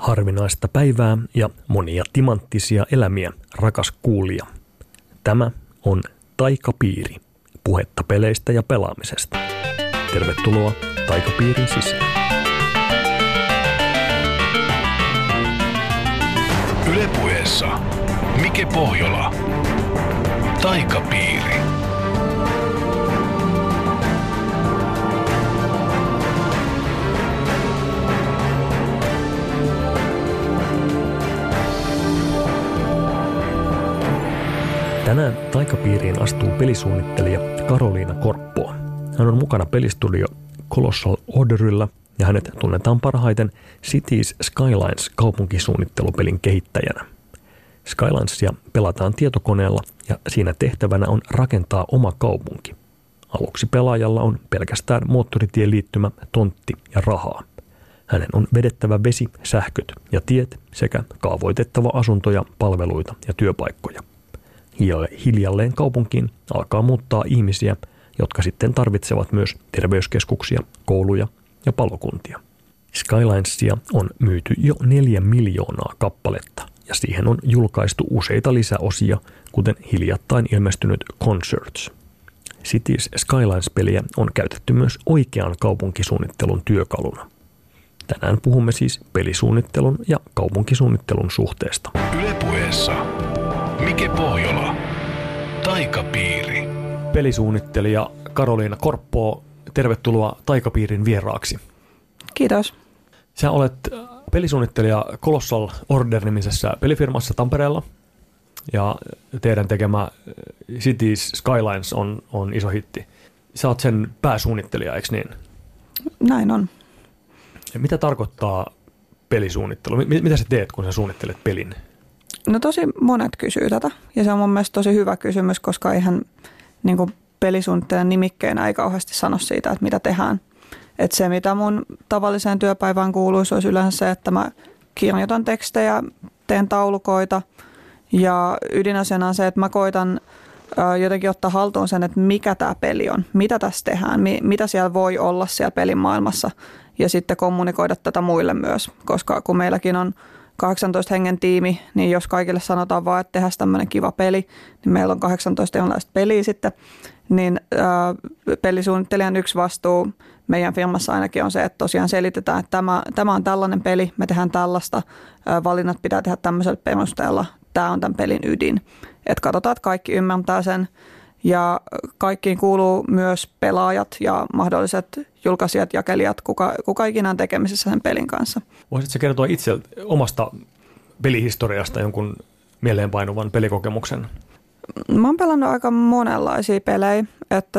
Harvinaista päivää ja monia timanttisia elämiä, rakas kuulija. Tämä on Taikapiiri, puhetta peleistä ja pelaamisesta. Tervetuloa Taikapiirin sisään. Yle Puheessa Mike Pohjola. Taikapiiri. Tänään Taikapiiriin astuu pelisuunnittelija Karoliina Korppoa. Hän on mukana pelistudio Colossal Orderilla ja hänet tunnetaan parhaiten Cities Skylines kaupunkisuunnittelupelin kehittäjänä. Skylinesia pelataan tietokoneella ja siinä tehtävänä on rakentaa oma kaupunki. Aluksi pelaajalla on pelkästään moottoritien liittymä, tontti ja rahaa. Hänen on vedettävä vesi, sähköt ja tiet sekä kaavoitettava asuntoja, palveluita ja työpaikkoja. Hiljalleen kaupunkiin alkaa muuttaa ihmisiä, jotka sitten tarvitsevat myös terveyskeskuksia, kouluja ja palokuntia. Skylinesia on myyty jo 4 miljoonaa kappaletta ja siihen on julkaistu useita lisäosia, kuten hiljattain ilmestynyt Concerts. Cities Skylines-peliä on käytetty myös oikean kaupunkisuunnittelun työkaluna. Tänään puhumme siis pelisuunnittelun ja kaupunkisuunnittelun suhteesta. Yle Puheessa Mike Pohjola. Taikapiiri. Pelisuunnittelija Karoliina Korppo, tervetuloa Taikapiirin vieraaksi. Kiitos. Sä olet pelisuunnittelija Colossal Order-nimisessä pelifirmassa Tampereella ja teidän tekemä Cities Skylines on iso hitti. Sä oot sen pääsuunnittelija, eikö niin? Näin on. Ja mitä tarkoittaa pelisuunnittelu? Mitä sä teet, kun sä suunnittelet pelin? No tosi monet kysyy tätä ja se on mun mielestä tosi hyvä kysymys, koska eihän niin kuin pelisuunnittelijan nimikkeenä ei kauheasti sano siitä, että mitä tehdään. Että se, mitä mun tavalliseen työpäivään kuuluisi, olisi yleensä se, että mä kirjoitan tekstejä, teen taulukoita ja ydinasiana on se, että mä koitan jotenkin ottaa haltuun sen, että mikä tämä peli on, mitä tässä tehdään, mitä siellä voi olla siellä pelin maailmassa ja sitten kommunikoida tätä muille myös, koska kun meilläkin on 18 hengen tiimi, niin jos kaikille sanotaan vaan, että tehdään tämmöinen kiva peli, niin meillä on 18 erilaista peliä sitten, niin pelisuunnittelijan yksi vastuu meidän firmassa ainakin on se, että tosiaan selitetään, että tämä on tällainen peli, me tehdään tällaista, valinnat pitää tehdä tämmöisellä perusteella, tämä on tämän pelin ydin. Että katsotaan, että kaikki ymmärtää sen ja kaikkiin kuuluu myös pelaajat ja mahdolliset julkaisijat, jakelijat, kuka ikinä on tekemisissä sen pelin kanssa. Voisitko kertoa itse omasta pelihistoriasta jonkun mieleenpainuvan pelikokemuksen? Mä oon pelannut aika monenlaisia pelejä, että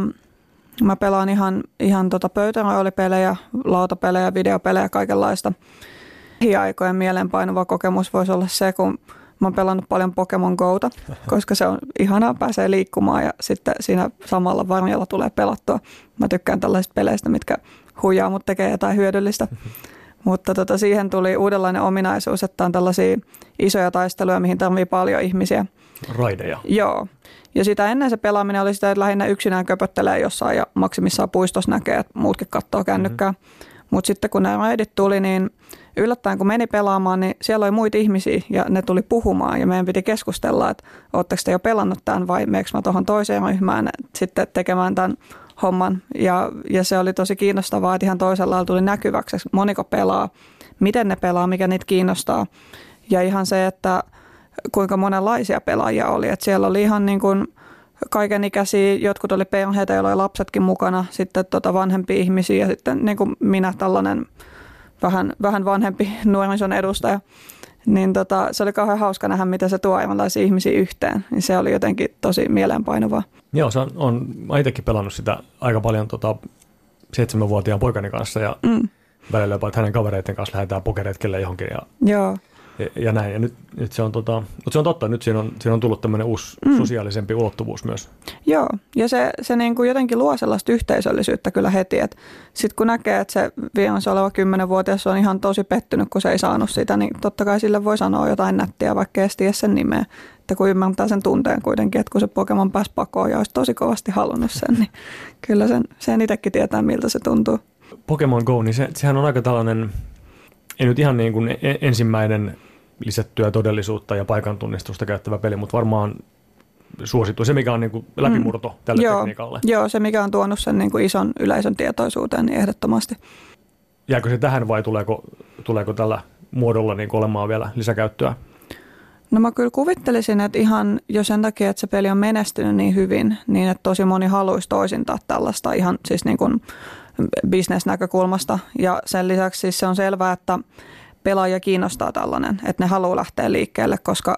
mä pelaan ihan pöytäroolipelejä, lautapelejä, videopelejä, kaikenlaista. Lähiaikojen mieleenpainuva kokemus voisi olla se, kun mä oon pelannut paljon Pokemon Gota, koska se on ihanaa, pääsee liikkumaan ja sitten siinä samalla varjolla tulee pelattua. Mä tykkään tällaisista peleistä, mitkä huijaa, mutta tekee jotain hyödyllistä. Mutta siihen tuli uudenlainen ominaisuus, että on tällaisia isoja taisteluja, mihin tarvii paljon ihmisiä. Raideja. Joo. Ja sitä ennen se pelaaminen oli sitä, että lähinnä yksinään köpöttelee jossain ja maksimissaan puistossa näkee, että muutkin katsoo kännykkää. Mutta sitten kun nämä raidit tuli, niin yllättäen kun meni pelaamaan, niin siellä oli muita ihmisiä ja ne tuli puhumaan ja meidän piti keskustella, että ootteko te jo pelannut tämän vai meneekö mä tuohon toiseen ryhmään sitten tekemään tämän homman. Ja se oli tosi kiinnostavaa, että ihan toisella lailla tuli näkyväksi, moniko pelaa, miten ne pelaa, mikä niitä kiinnostaa. Ja ihan se, että kuinka monenlaisia pelaajia oli, että siellä oli ihan niin kuin kaikenikäisiä, jotkut oli perheitä, joilla oli lapsetkin mukana, sitten vanhempia ihmisiä ja sitten niin kuin minä tällainen vähän vanhempi nuorison edustaja. Niin se oli kauhean hauska nähdä, miten se tuo erilaisia ihmisiä yhteen. Niin se oli jotenkin tosi mieleenpainuvaa. Joo, mä itsekin pelannut sitä aika paljon 7-vuotiaan poikani kanssa ja välillä jopa, että hänen kavereiden kanssa lähdetään pokeretkelle johonkin. Joo. Ja näin. Ja nyt se on, mutta se on totta, nyt siinä on tullut tämmöinen uusi sosiaalisempi ulottuvuus myös. Joo, ja se niin kuin jotenkin luo sellaista yhteisöllisyyttä kyllä heti, että sitten kun näkee, että se vieressä oleva 10-vuotias on ihan tosi pettynyt, kun se ei saanut sitä, niin totta kai sille voi sanoa jotain nättiä, vaikka ei tiedä sen nimeä. Että kun ymmärtää sen tunteen kuitenkin, että kun se Pokemon pääsi pakoon ja olisi tosi kovasti halunnut sen, niin kyllä sen itsekin tietää, miltä se tuntuu. Pokemon Go, niin sehän on aika tällainen ei nyt ihan niin kuin ensimmäinen lisättyä todellisuutta ja paikantunnistusta käyttävä peli, mutta varmaan suosittu. Se, mikä on niin kuin läpimurto tälle tekniikalle. Joo, se mikä on tuonut sen niin kuin ison yleisön tietoisuuteen, niin ehdottomasti. Jääkö se tähän vai tuleeko tällä muodolla niin kuin olemaan vielä lisäkäyttöä? No mä kyllä kuvittelisin, että ihan jo sen takia, että se peli on menestynyt niin hyvin, niin että tosi moni haluaisi toisintaa tällaista ihan siis niin kuin business-näkökulmasta. Ja sen lisäksi siis se on selvää, että pelaajia kiinnostaa tällainen, että ne haluaa lähteä liikkeelle, koska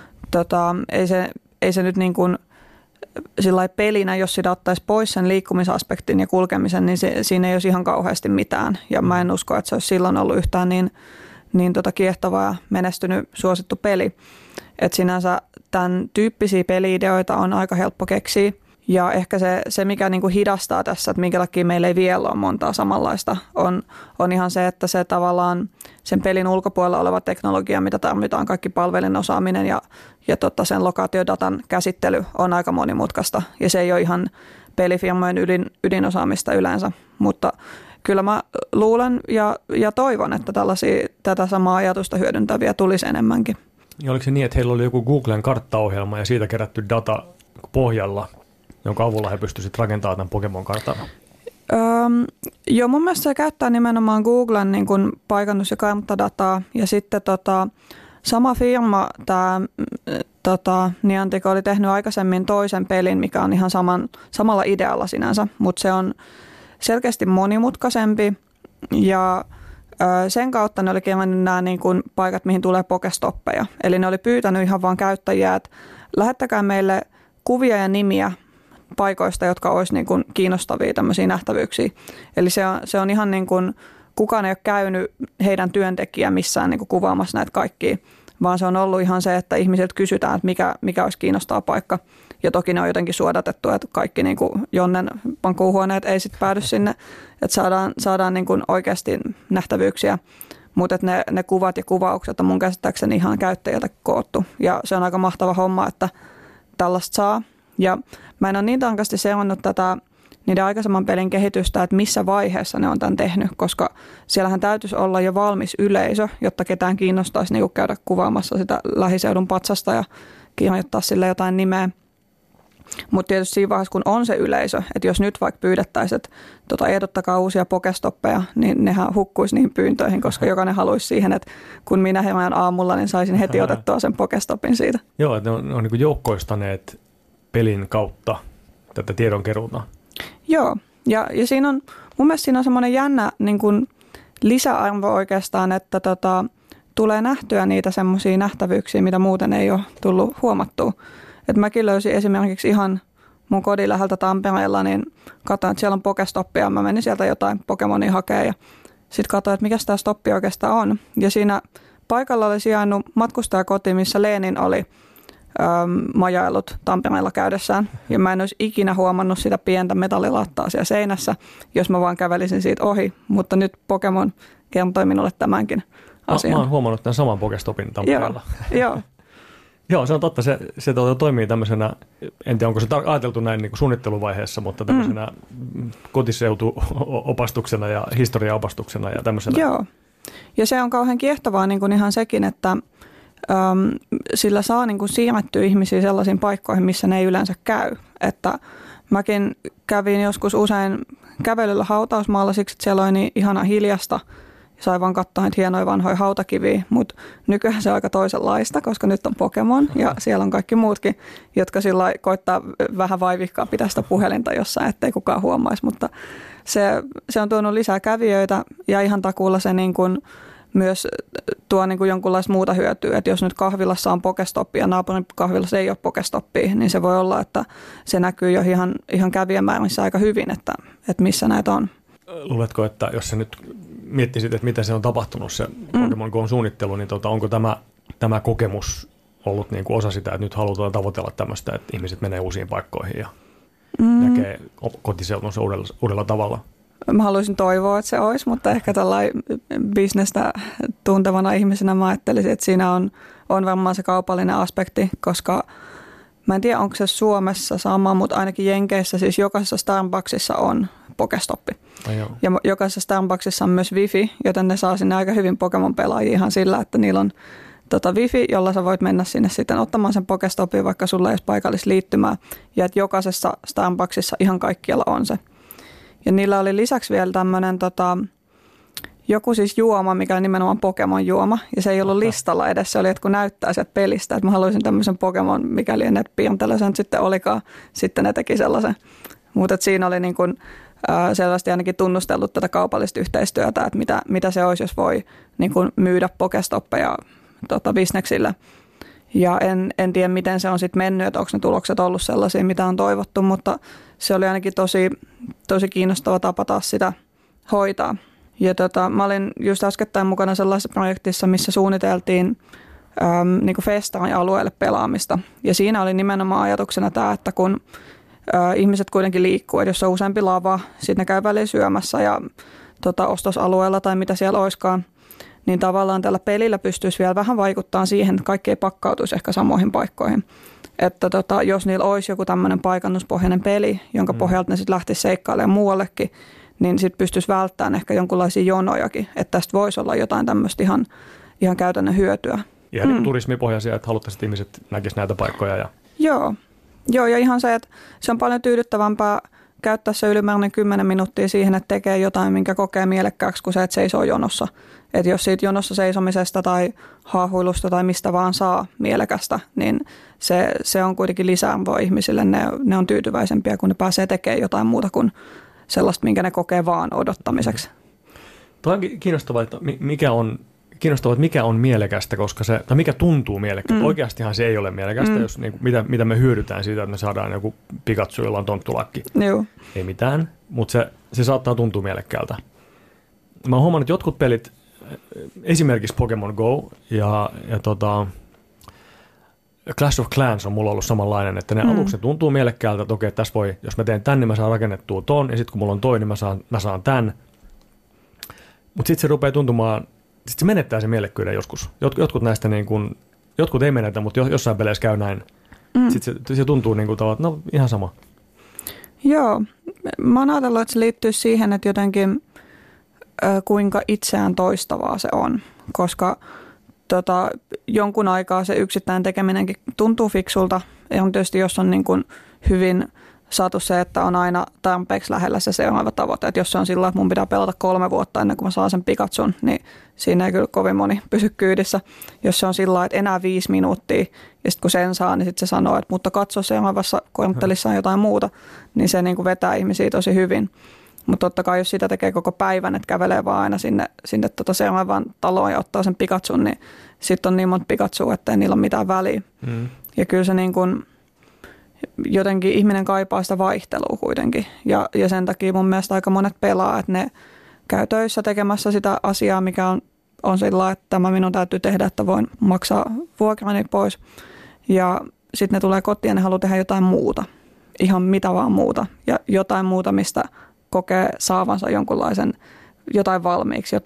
ei se nyt niin kuin sillä pelinä, jos sitä ottaisi pois sen liikkumisaspektin ja kulkemisen, niin siinä ei olisi ihan kauheasti mitään. Ja mä en usko, että se olisi silloin ollut yhtään niin kiehtova ja menestynyt suosittu peli. Että sinänsä tämän tyyppisiä peli-ideoita on aika helppo keksiä. Ja ehkä se mikä niinku hidastaa tässä, että minkä takia meillä ei vielä ole montaa samanlaista, on ihan se, että se tavallaan sen pelin ulkopuolella oleva teknologia, mitä tarvitaan, kaikki palvelinosaaminen ja sen lokaatiodatan käsittely on aika monimutkaista. Ja se ei ole ihan pelifirmojen ydinosaamista yleensä, mutta kyllä mä luulen ja toivon, että tätä samaa ajatusta hyödyntäviä tulisi enemmänkin. Ja oliko se niin, että heillä oli joku Googlen karttaohjelma ja siitä kerätty data pohjalla, jonka avulla he pystyisivät rakentamaan tämän Pokemon-kartan? Joo, mun mielestä se käyttää nimenomaan Googlen niin kuin paikannus- ja karttadataa. Ja sitten sama firma, tämä Niantic, oli tehnyt aikaisemmin toisen pelin, mikä on ihan samalla idealla sinänsä, mutta se on selkeästi monimutkaisempi ja sen kautta ne oli kerännyt nämä niin kuin paikat, mihin tulee pokestoppeja. Eli ne oli pyytänyt ihan vaan käyttäjiä, että lähettäkää meille kuvia ja nimiä paikoista, jotka olisi niin kuin kiinnostavia tämmöisiä nähtävyyksiä. Eli se on ihan niin kuin, kukaan ei ole käynyt heidän työntekijä missään niin kuin kuvaamassa näitä kaikkia, vaan se on ollut ihan se, että ihmisiltä kysytään, että mikä olisi kiinnostava paikka. Ja toki ne on jotenkin suodatettu, että kaikki niin kuin Jonnen pankkuuhuoneet ei sitten päädy sinne, että saadaan niin kuin oikeasti nähtävyyksiä. Mutta ne kuvat ja kuvaukset on mun käsittääkseni ihan käyttäjiltä koottu. Ja se on aika mahtava homma, että tällaista saa. Ja mä en ole niin tarkasti seurannut tätä niiden aikaisemman pelin kehitystä, että missä vaiheessa ne on tämän tehnyt, koska siellähän täytyisi olla jo valmis yleisö, jotta ketään kiinnostaisi niin käydä kuvaamassa sitä lähiseudun patsasta ja kirjoittaa sille jotain nimeä. Mutta tietysti siinä vaiheessa, kun on se yleisö, että jos nyt vaikka pyydettäisiin, että ehdottakaa uusia pokestoppeja, niin nehän hukkuisi niihin pyyntöihin, koska jokainen haluaisi siihen, että kun minä herään aamulla, niin saisin heti otettua sen pokestopin siitä. Joo, että ne on niin kuin joukkoistaneet pelin kautta tätä tiedonkeruuta. Joo, ja siinä on, mun mielestä siinä on semmoinen jännä niin kuin lisäarvo oikeastaan, että tulee nähtyä niitä semmoisia nähtävyyksiä, mitä muuten ei ole tullut huomattua. Et mäkin löysin esimerkiksi ihan mun kodin läheltä Tampereella, niin katsoin, että siellä on pokestoppia. Mä menin sieltä jotain Pokemonia hakemaan ja sitten katsoin, että mikä tämä stoppi oikeastaan on. Ja siinä paikalla oli sijainnut matkustajakoti, missä Lenin oli majaillut Tampereella käydessään. Ja mä en olisi ikinä huomannut sitä pientä metallilattaa siellä seinässä, jos mä vaan kävelisin siitä ohi. Mutta nyt Pokemon kertoi minulle tämänkin asian. Mä oon huomannut tämän saman pokestopin Tampereella. Joo. Joo, se on totta. Se toimii tämmöisenä, en tiedä onko se ajateltu näin niin kuin suunnitteluvaiheessa, mutta tämmöisenä kotiseutuopastuksena ja historiaopastuksena ja tämmöisenä. Joo, ja se on kauhean kiehtovaa niin kuin ihan sekin, että sillä saa niin kuin siirrettyä ihmisiä sellaisiin paikkoihin, missä ne ei yleensä käy. Että mäkin kävin joskus usein kävelyllä hautausmaalla siksi, että siellä oli niin ihana hiljasta. Sai vaan katsoa niitä hienoja vanhoja hautakiviä, mutta nykyään se on aika toisenlaista, koska nyt on Pokemon ja siellä on kaikki muutkin, jotka sillä koittaa vähän vaivihkaa pitää sitä puhelinta jossain, ettei kukaan huomaisi, mutta se on tuonut lisää kävijöitä ja ihan takuulla se niin kuin myös tuo niin kuin jonkunlaista muuta hyötyä, että jos nyt kahvilassa on pokestoppi ja naapurin kahvilassa ei ole pokestoppia, niin se voi olla, että se näkyy jo ihan kävijämäärissä aika hyvin, että missä näitä on. Luuletko, että jos sä nyt miettisit, että miten se on tapahtunut se Pokemon Go'n suunnittelu, niin onko tämä kokemus ollut niin kuin osa sitä, että nyt halutaan tavoitella tämmöistä, että ihmiset menee uusiin paikkoihin ja näkee kotiseutunsa uudella tavalla? Mä haluaisin toivoa, että se olisi, mutta ehkä tällainen bisnestä tuntevana ihmisenä mä ajattelisin, että siinä on varmaan se kaupallinen aspekti, koska mä en tiedä, onko se Suomessa sama, mutta ainakin Jenkeissä siis jokaisessa Starbucksissa on Pokestoppi. Ja jokaisessa Starbucksissa on myös wifi, joten ne saa sinne aika hyvin Pokemon-pelaajia ihan sillä, että niillä on wifi, jolla sä voit mennä sinne sitten ottamaan sen Pokestopin, vaikka sulla ei olisi paikallista liittymää. Ja että jokaisessa Starbucksissa ihan kaikkialla on se. Ja niillä oli lisäksi vielä tämmöinen joku siis juoma, mikä on nimenomaan Pokemon-juoma. Ja se ei ollut listalla edes, se oli, että kun näyttää sieltä pelistä, että mä haluaisin tämmöisen Pokemon, mikäli ne piirtely sen sitten olikaan, sitten ne teki sellaisen. Mutta siinä oli niin kuin selvästi ainakin tunnustellut tätä kaupallista yhteistyötä, että mitä se olisi, jos voi niin kuin myydä Pokestoppeja bisneksille. Ja en tiedä, miten se on sitten mennyt, että onko ne tulokset ollut sellaisia, mitä on toivottu, mutta se oli ainakin tosi kiinnostava tapa taas sitä hoitaa. Ja mä olin just äskettäin mukana sellaisessa projektissa, missä suunniteltiin niin kuin festarialueelle pelaamista. Ja siinä oli nimenomaan ajatuksena tämä, että kun ihmiset kuitenkin liikkuu, että jos on useampi lava, sitten ne käy väliin syömässä ja ostosalueella tai mitä siellä olisikaan, niin tavallaan tällä pelillä pystyisi vielä vähän vaikuttamaan siihen, että kaikki ei pakkautuisi ehkä samoihin paikkoihin. Että jos niillä olisi joku tämmöinen paikannuspohjainen peli, jonka pohjalta ne sitten lähtisi seikkailemaan muuallekin, niin sitten pystyisi välttämään ehkä jonkinlaisia jonojakin. Että tästä voisi olla jotain tämmöistä ihan käytännön hyötyä. Ihan turismipohjaisia, että haluttaisiin, että ihmiset näkisivät näitä paikkoja. Joo, ja ihan se, että se on paljon tyydyttävämpää käyttää se ylimääräinen 10 minuuttia siihen, että tekee jotain, minkä kokee mielekkääksi, kuin se, että seisoo jonossa. Että jos siitä jonossa seisomisesta tai haahuilusta tai mistä vaan saa mielekästä, niin se on kuitenkin lisäarvoa ihmisille. Ne on tyytyväisempiä, kun ne pääsee tekemään jotain muuta kuin sellaista, minkä ne kokee vaan odottamiseksi. Tuo on kiinnostavaa, että mikä on mielekästä, koska tai mikä tuntuu mielekkäästä. Oikeastihan se ei ole mielekästä, jos mitä me hyödytään siitä, että me saadaan joku Pikachu, jolla on tonttulakki. Joo. Ei mitään, mutta se saattaa tuntua mielekkäältä. Mä oon huomannut, että jotkut pelit, esimerkiksi Pokemon Go ja Clash of Clans on mulla ollut samanlainen, että ne aluksi tuntuu mielekkäältä, että okei, tässä voi, jos mä teen tän, niin mä saan rakennettua ton, ja sitten kun mulla on toi, niin mä saan tän. Mutta sitten se rupeaa tuntumaan, sitten se menettää se mielekkyyden joskus. Jotkut näistä, niin kun, jotkut ei menetä, mutta jossain peleissä käy näin. Sitten se tuntuu niin kuin tavallaan, että no ihan sama. Joo, mä oon ajatellut, että se liittyy siihen, että jotenkin kuinka itseään toistavaa se on, koska jonkun aikaa se yksittäin tekeminenkin tuntuu fiksulta. Ja on tietysti, jos on niin kuin hyvin saatu se, että on aina tarpeeksi lähellä se seuraava tavoite. Että jos se on sillä, että mun pitää pelata 3 vuotta ennen kuin mä saan sen Pikachun, niin siinä ei kyllä kovin moni pysy kyydissä. Jos se on sillä, että enää 5 minuuttia, ja sitten kun sen saa, niin sitten se sanoo, että mutta katso seuraavassa korttelissa on jotain muuta, niin se niin kuin vetää ihmisiä tosi hyvin. Mutta totta kai, jos sitä tekee koko päivän, että kävelee vaan aina sinne seuraavaan taloon ja ottaa sen Pikachun, niin sitten on niin monta Pikachua, ettei niillä ole mitään väliä. Ja kyllä se niin kuin, jotenkin ihminen kaipaa sitä vaihtelua kuitenkin. Ja sen takia mun mielestä aika monet pelaa, että ne käy töissä tekemässä sitä asiaa, mikä on sillä, että tämä minun täytyy tehdä, että voin maksaa vuokrani pois. Ja sitten ne tulee kotiin ja ne haluaa tehdä jotain muuta. Ihan mitä vaan muuta. Ja jotain muuta, mistä kokee saavansa jonkunlaisen, jotain valmiiksi,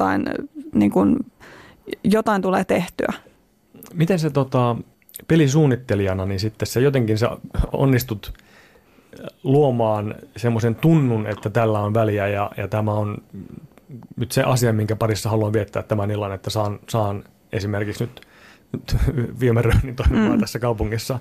jotain tulee tehtyä. Miten se pelisuunnittelijana, niin sitten se jotenkin sä onnistut luomaan semmoisen tunnun, että tällä on väliä ja tämä on nyt se asia, minkä parissa haluan viettää tämän illan, että saan esimerkiksi nyt viemäröinnin toimimaan tässä kaupungissa.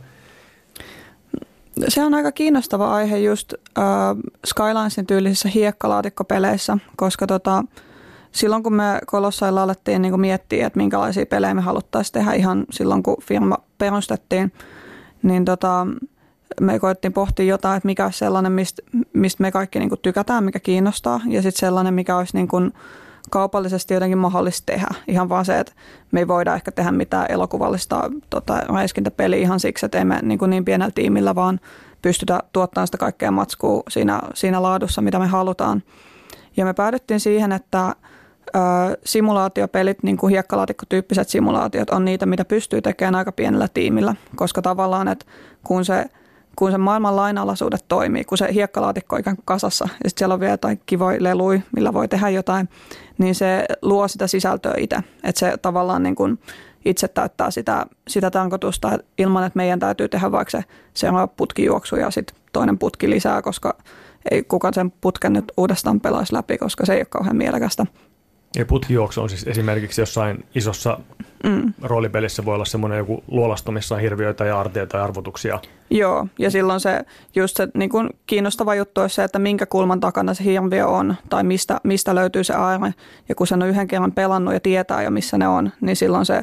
Se on aika kiinnostava aihe just Skylinesin tyylisissä hiekkalaatikkopeleissä, koska silloin kun me Kolossailla alettiin niin kuin miettiä, että minkälaisia pelejä me haluttaisiin tehdä ihan silloin kun firma perustettiin, niin me koettiin pohtia jotain, että mikä olisi sellainen, mistä me kaikki niin kuin tykätään, mikä kiinnostaa, ja sitten sellainen, mikä olisi niin kuin kaupallisesti jotenkin mahdollista tehdä. Ihan vaan se, että me ei voida ehkä tehdä mitään elokuvallista räiskintäpeliä ihan siksi, että ei me niin pienellä tiimillä vaan pystytä tuottamaan sitä kaikkea matskua siinä laadussa, mitä me halutaan. Ja me päädyttiin siihen, että simulaatiopelit, niin kuin hiekkalaatikko-tyyppiset simulaatiot, on niitä, mitä pystyy tekemään aika pienellä tiimillä, koska tavallaan, että kun se maailman lainalaisuudet toimii, kun se hiekkalaatikko on ikään kuin kasassa ja sitten siellä on vielä jotain kivoja leluja, millä voi tehdä jotain, niin se luo sitä sisältöä itse. Että se tavallaan niin kuin itse täyttää sitä tarkoitusta ilman, että meidän täytyy tehdä vaikka se seuraava putkijuoksu ja sitten toinen putki lisää, koska ei kukaan sen putken nyt uudestaan pelaisi läpi, koska se ei ole kauhean mielekästä. Ja putkijuoksu on siis esimerkiksi jossain isossa roolipelissä voi olla semmoinen joku luolasto, missä on hirviöitä ja arteita ja arvotuksia. Joo, ja silloin se just se niin kuin kiinnostava juttu on se, että minkä kulman takana se hirviö on tai mistä löytyy se aine. Ja kun sen on yhden kerran pelannut ja tietää jo missä ne on, niin silloin se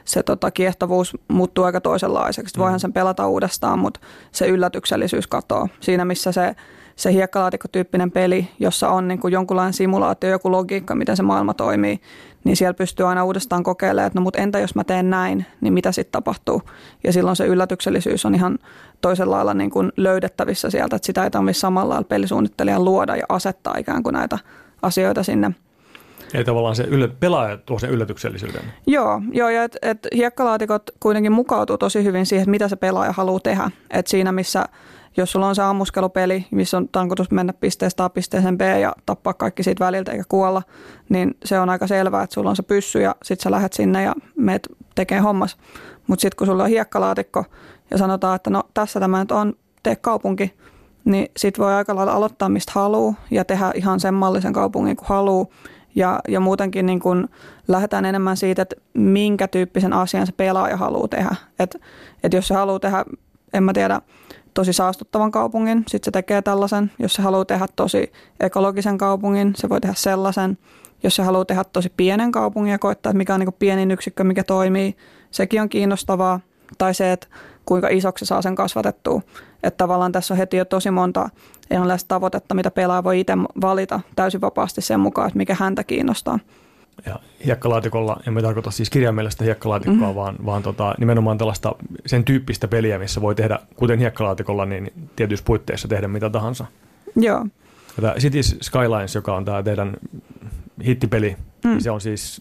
kiehtovuus muuttuu aika toisenlaiseksi. Voihan sen pelata uudestaan, mutta se yllätyksellisyys katoaa. Siinä missä se hiekkalaatikko-tyyppinen peli, jossa on niin kuin jonkunlainen simulaatio, joku logiikka, miten se maailma toimii, niin siellä pystyy aina uudestaan kokeilemaan, että no mutta entä jos mä teen näin, niin mitä sitten tapahtuu? Ja silloin se yllätyksellisyys on ihan toisella lailla niin kuin löydettävissä sieltä, että sitä ei tarvitse samalla lailla pelisuunnittelijan luoda ja asettaa ikään kuin näitä asioita sinne. Eli tavallaan se pelaaja tuo sen yllätyksellisyyden. Joo ja et hiekkalaatikot kuitenkin mukautuu tosi hyvin siihen, että mitä se pelaaja haluaa tehdä. Et siinä missä, jos sulla on se ammuskelupeli, missä on tarkoitus mennä pisteestä A pisteeseen B ja tappaa kaikki siitä väliltä eikä kuolla, niin se on aika selvää, että sulla on se pyssy ja sitten sä lähdet sinne ja meet tekee hommas. Mutta sitten kun sulla on hiekkalaatikko ja sanotaan, että no tässä tämä nyt on, tee kaupunki, niin sitten voi aika lailla aloittaa mistä haluaa ja tehdä ihan sen mallisen kaupungin kuin haluaa. Ja muutenkin niin kun lähdetään enemmän siitä, että minkä tyyppisen asian se pelaaja haluaa tehdä. Et jos se haluaa tehdä, en mä tiedä, tosi saastuttavan kaupungin, sitten se tekee tällaisen. Jos se haluaa tehdä tosi ekologisen kaupungin, se voi tehdä sellaisen. Jos se haluaa tehdä tosi pienen kaupungin ja koittaa, että mikä on niin kuin pienin yksikkö, mikä toimii, sekin on kiinnostavaa. Tai se, että kuinka isoksi se saa sen kasvatettua. Että tavallaan tässä on heti jo tosi monta erilaista tavoitetta, mitä pelaaja voi itse valita täysin vapaasti sen mukaan, että mikä häntä kiinnostaa. Ja hiekkalaatikolla, en mä tarkoita siis kirjaimellistä hiekkalaatikkoa, vaan nimenomaan tällaista sen tyyppistä peliä, missä voi tehdä, kuten hiekkalaatikolla, niin tietyissä puitteissa tehdä mitä tahansa. Joo. Ja Cities Skylines, joka on tämä teidän hittipeli, niin se on siis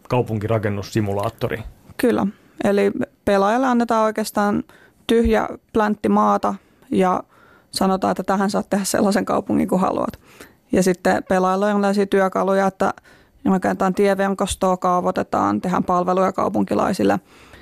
kaupunkirakennussimulaattori. Kyllä. Eli pelaajalle annetaan oikeastaan tyhjä pläntti maata ja sanotaan, että tähän saat tehdä sellaisen kaupungin kuin haluat. Ja sitten pelaajalla on erilaisia työkaluja, että rakennetaan tieverkostoa, kaavoitetaan, tehdään palveluja kaupunkilaisille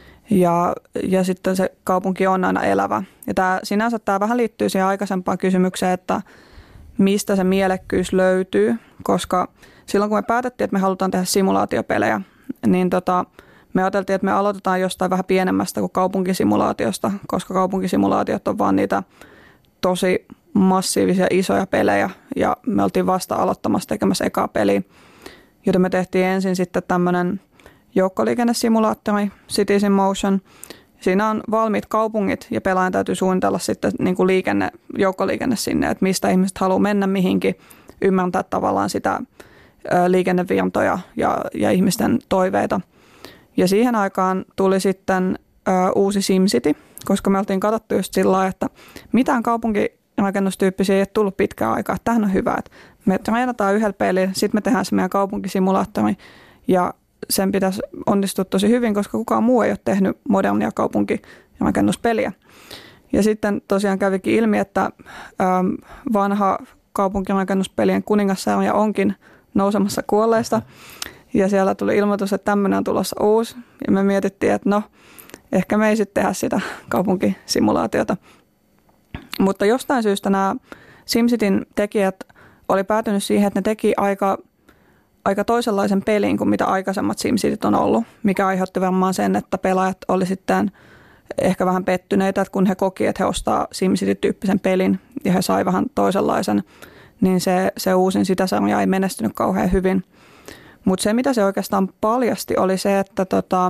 ja sitten se kaupunki on aina elävä. Ja sinänsä tämä vähän liittyy siihen aikaisempaan kysymykseen, että mistä se mielekkyys löytyy, koska silloin kun me päätettiin, että me halutaan tehdä simulaatiopelejä, niin me ajateltiin, että me aloitetaan jostain vähän pienemmästä kuin kaupunkisimulaatiosta, koska kaupunkisimulaatiot on vaan niitä tosi massiivisia isoja pelejä ja me oltiin vasta aloittamassa tekemässä ekaa peliä, joten me tehtiin ensin sitten tämmöinen joukkoliikennesimulaattori, Cities in Motion. Siinä on valmiit kaupungit ja pelaajan täytyy suunnitella sitten niin kuin joukkoliikenne sinne, että mistä ihmiset haluaa mennä mihinkin, ymmärtää tavallaan sitä liikennevirtoja ja ihmisten toiveita. Ja siihen aikaan tuli sitten uusi SimCity, koska me oltiin katsottu just sillä lailla, että mitään kaupunkirakennustyyppisiä ei ole tullut pitkään aikaa. Tämähän on hyvä, että me treenataan yhdellä pelillä, sitten me tehdään se meidän kaupunkisimulaattori ja sen pitäisi onnistua tosi hyvin, koska kukaan muu ei ole tehnyt modernia kaupunkirakennuspeliä. Ja sitten tosiaan kävikin ilmi, että vanha kaupunkirakennuspelien kuningassarja onkin nousemassa kuolleista. Ja siellä tuli ilmoitus, että tämmöinen on tulossa uusi. Ja me mietittiin, että no, ehkä me ei sitten tehdä sitä kaupunkisimulaatiota. Mutta jostain syystä nämä SimCityn tekijät oli päätynyt siihen, että ne teki aika toisenlaisen pelin kuin mitä aikaisemmat SimCityt on ollut, mikä aiheutti varmaan sen, että pelaajat oli sitten ehkä vähän pettyneitä, että kun he koki, että he ostaa SimCity-tyyppisen pelin ja he sai vähän toisenlaisen, niin se uusin sitä sarjaa ei menestynyt kauhean hyvin. Mutta se, mitä se oikeastaan paljasti, oli se, että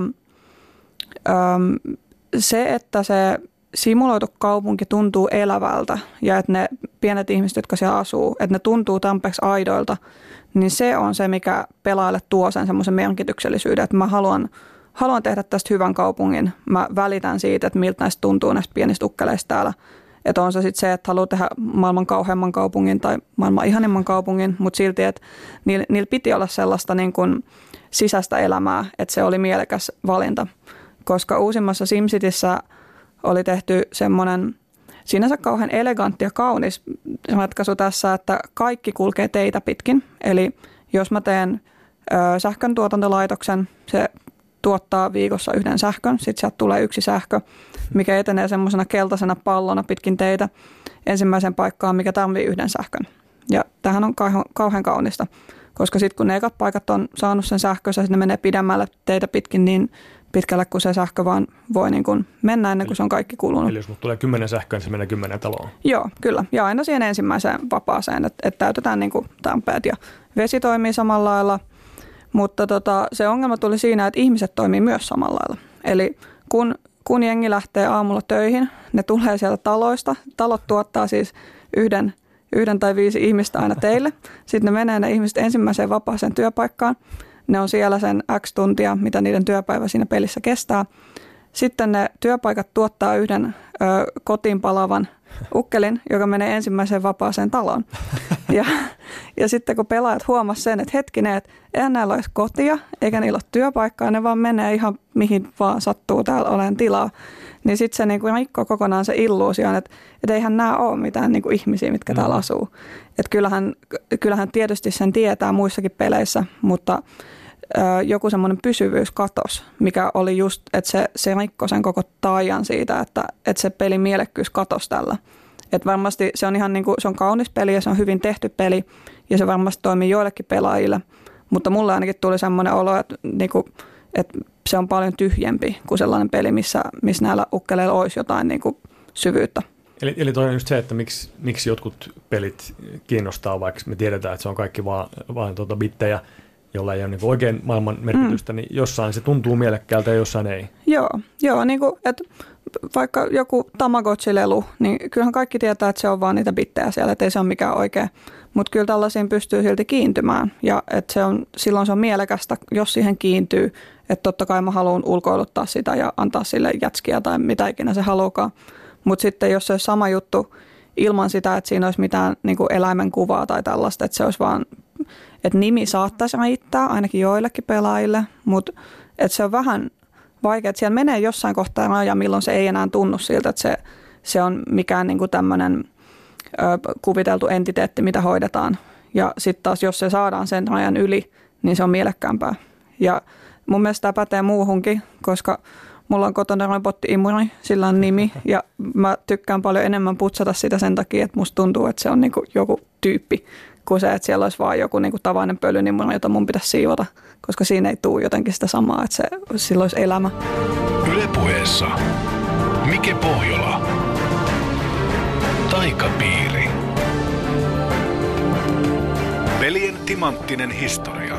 se simuloitu kaupunki tuntuu elävältä ja että ne pienet ihmiset, jotka siellä asuu, että ne tuntuu tarpeeksi aidoilta, niin se on se, mikä pelaajalle tuo sen semmoisen merkityksellisyyden, että mä haluan tehdä tästä hyvän kaupungin. Mä välitän siitä, että miltä näistä tuntuu näistä pienistä ukkeleista täällä. Että on se sitten se, että haluaa tehdä maailman kauheamman kaupungin tai maailman ihanimman kaupungin, mutta silti, että niillä piti olla sellaista niin kuin sisäistä elämää, että se oli mielekäs valinta. Koska uusimmassa SimCityssä oli tehty semmoinen sinänsä kauhean elegantti ja kaunis ratkaisu tässä, että kaikki kulkee teitä pitkin. Eli jos mä teen sähkön tuotantolaitoksen, se tuottaa viikossa yhden sähkön, sitten sieltä tulee yksi sähkö, mikä etenee semmoisena keltaisena pallona pitkin teitä. ensimmäiseen paikkaan, mikä tarvii yhden sähkön. Ja tämähän on kauhean kaunista, koska sitten kun ne ekat paikat on saanut sen sähkönsä, ne menee pidemmälle teitä pitkin niin pitkälle, kun se sähkö vaan voi niin kuin mennä ennen kuin se on kaikki kulunut. Eli jos mut tulee 10 sähköä, niin se menee 10 taloon. Joo, kyllä. Ja aina siihen ensimmäiseen vapaaseen, että täytetään niin kuin tarpeet. Ja vesi toimii samalla lailla, mutta se ongelma tuli siinä, että ihmiset toimii myös samalla lailla. Eli kun jengi lähtee aamulla töihin, ne tulee sieltä taloista. Talot tuottaa siis yhden tai 5 ihmistä aina teille. Sitten ne menee ne ihmiset ensimmäiseen vapaaseen työpaikkaan. Ne on siellä sen X tuntia, mitä niiden työpäivä siinä pelissä kestää. Sitten ne työpaikat tuottaa yhden kotiin palavan ukkelin, joka menee ensimmäiseen vapaaseen taloon. Ja sitten kun pelaajat huomasivat sen, että hetkinen, että eihän näillä olisi kotia, eikä niillä ole työpaikkaa, ne vaan menee ihan mihin vaan sattuu täällä olen tilaa. Niin sitten se niinku rikkoo kokonaan se illuusion, että eihän nämä ole mitään niinku ihmisiä, mitkä täällä asuu. Että kyllähän tietysti sen tietää muissakin peleissä, mutta joku semmoinen pysyvyys katos, mikä oli just, että se rikkoi sen koko taajan siitä, että se pelin mielekkyys katosi tällä. Että varmasti se on ihan niinku, se on kaunis peli ja se on hyvin tehty peli ja se varmasti toimii joillekin pelaajille, mutta mulle ainakin tuli semmoinen olo, että se on paljon tyhjempi kuin sellainen peli, missä näillä ukkeleilla olisi jotain niinku syvyyttä. Eli toi on just se, että miksi jotkut pelit kiinnostaa, vaikka me tiedetään, että se on kaikki vaan bittejä, jolla ei ole niin oikein maailman merkitystä, niin jossain se tuntuu mielekkäältä ja jossain ei. Joo niin kuin, että vaikka joku Tamagotchi-lelu, niin kyllähän kaikki tietää, että se on vaan niitä bittejä siellä, että ei se ole mikään oikea. Mutta kyllä tällaisiin pystyy silti kiintymään ja että silloin se on mielekästä, jos siihen kiintyy, että totta kai mä haluan ulkoiluttaa sitä ja antaa sille jätskiä tai mitä ikinä se haluukaan. Mutta sitten jos se olisi sama juttu ilman sitä, että siinä olisi mitään niin kuin eläimen kuvaa tai tällaista, että se olisi vaan, että nimi saattaisi riittää ainakin joillekin pelaajille, mutta että se on vähän vaikea, että siellä menee jossain kohtaa raja, milloin se ei enää tunnu siltä, että se on mikään niin kuin tämmöinen kuviteltu entiteetti, mitä hoidetaan. Ja sitten taas, jos se saadaan sen rajan yli, niin se on mielekkäämpää. Ja mun mielestä tämä pätee muuhunkin, koska mulla on kotona robotti-imuri, sillä on nimi, ja mä tykkään paljon enemmän putsata sitä sen takia, että musta tuntuu, että se on niinku joku tyyppi, kuin se, että siellä olisi vaan joku niinku tavallinen pölynimuri, jota mun pitäisi siivota, koska siinä ei tule jotenkin sitä samaa, että sillä olisi elämä. Yle Puheessa Mike Pohjola. Taikapiiri. Pelien timanttinen historia.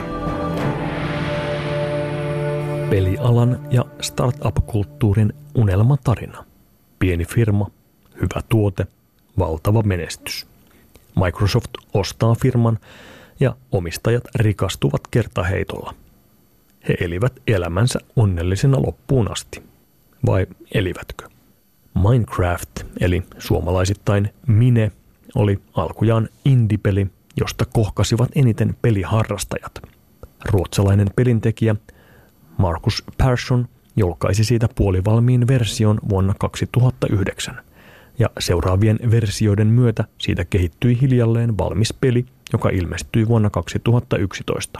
Pelialan ja startup-kulttuurin unelmatarina. Pieni firma, hyvä tuote, valtava menestys. Microsoft ostaa firman ja omistajat rikastuvat kertaheitolla. He elivät elämänsä onnellisena loppuun asti. Vai elivätkö? Minecraft, eli suomalaisittain Mine, oli alkujaan indie-peli, josta kohkasivat eniten peliharrastajat. Ruotsalainen pelintekijä Markus Persson julkaisi siitä puolivalmiin version vuonna 2009, ja seuraavien versioiden myötä siitä kehittyi hiljalleen valmis peli, joka ilmestyi vuonna 2011.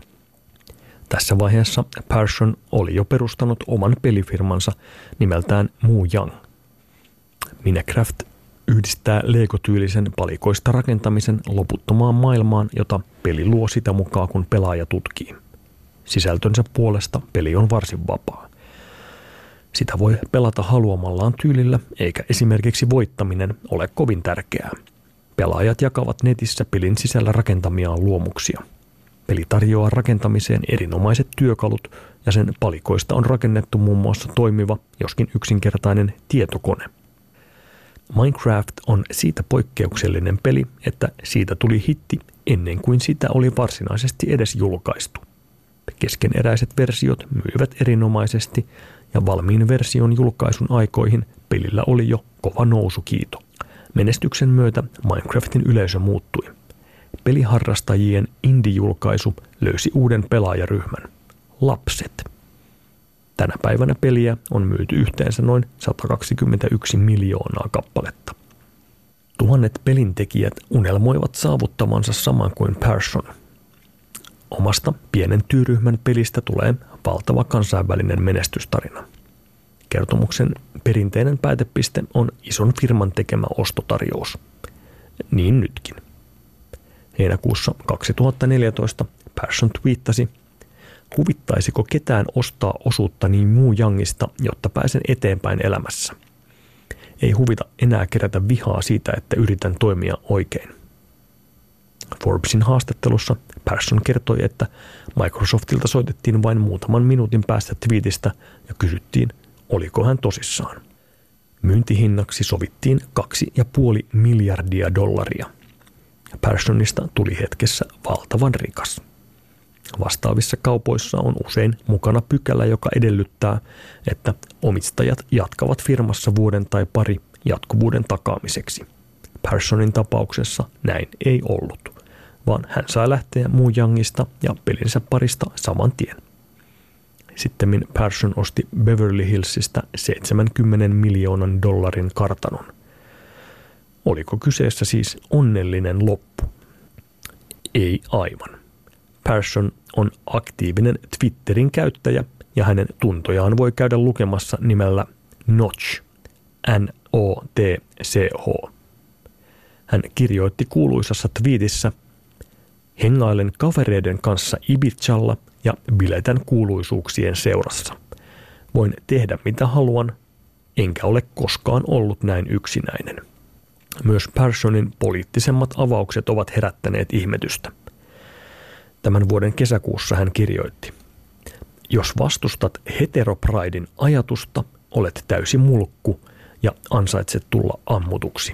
Tässä vaiheessa Persson oli jo perustanut oman pelifirmansa nimeltään Mojang. Minecraft yhdistää Lego-tyylisen palikoista rakentamisen loputtomaan maailmaan, jota peli luo sitä mukaan, kun pelaaja tutkii. Sisältönsä puolesta peli on varsin vapaa. Sitä voi pelata haluamallaan tyylillä, eikä esimerkiksi voittaminen ole kovin tärkeää. Pelaajat jakavat netissä pelin sisällä rakentamiaan luomuksia. Peli tarjoaa rakentamiseen erinomaiset työkalut ja sen palikoista on rakennettu muun muassa toimiva, joskin yksinkertainen tietokone. Minecraft on siitä poikkeuksellinen peli, että siitä tuli hitti ennen kuin sitä oli varsinaisesti edes julkaistu. Keskeneräiset versiot myivät erinomaisesti ja valmiin version julkaisun aikoihin pelillä oli jo kova nousukiito. Menestyksen myötä Minecraftin yleisö muuttui. Peliharrastajien indie-julkaisu löysi uuden pelaajaryhmän, lapset. Tänä päivänä peliä on myyty yhteensä noin 121 miljoonaa kappaletta. Tuhannet pelintekijät unelmoivat saavuttavansa saman kuin Persson. Omasta pienen työryhmän pelistä tulee valtava kansainvälinen menestystarina. Kertomuksen perinteinen päätepiste on ison firman tekemä ostotarjous. Niin nytkin. Heinäkuussa 2014 Persson twiittasi: "Huvittaisiko ketään ostaa osuuttani Wu Yangista, jotta pääsen eteenpäin elämässä? Ei huvita enää kerätä vihaa siitä, että yritän toimia oikein." Forbesin haastattelussa Persson kertoi, että Microsoftilta soitettiin vain muutaman minuutin päästä twiitistä ja kysyttiin, oliko hän tosissaan. Myyntihinnaksi sovittiin $2,5 miljardia. Perssonista tuli hetkessä valtavan rikas. Vastaavissa kaupoissa on usein mukana pykälä, joka edellyttää, että omistajat jatkavat firmassa vuoden tai pari jatkuvuuden takaamiseksi. Perssonin tapauksessa näin ei ollut, vaan hän sai lähteä Wu Yangista ja pelinsä parista saman tien. Sittemmin Persson osti Beverly Hillsistä $70 miljoonan kartanon. Oliko kyseessä siis onnellinen loppu? Ei aivan. Persson on aktiivinen Twitterin käyttäjä ja hänen tuntojaan voi käydä lukemassa nimellä Notch, N-O-T-C-H. Hän kirjoitti kuuluisassa twiitissä: "Hengailen kavereiden kanssa Ibizalla ja biletän kuuluisuuksien seurassa. Voin tehdä mitä haluan, enkä ole koskaan ollut näin yksinäinen." Myös Perssonin poliittisemmat avaukset ovat herättäneet ihmetystä. Tämän vuoden kesäkuussa hän kirjoitti: "Jos vastustat heteropridein ajatusta, olet täysi mulkku ja ansaitset tulla ammutuksi."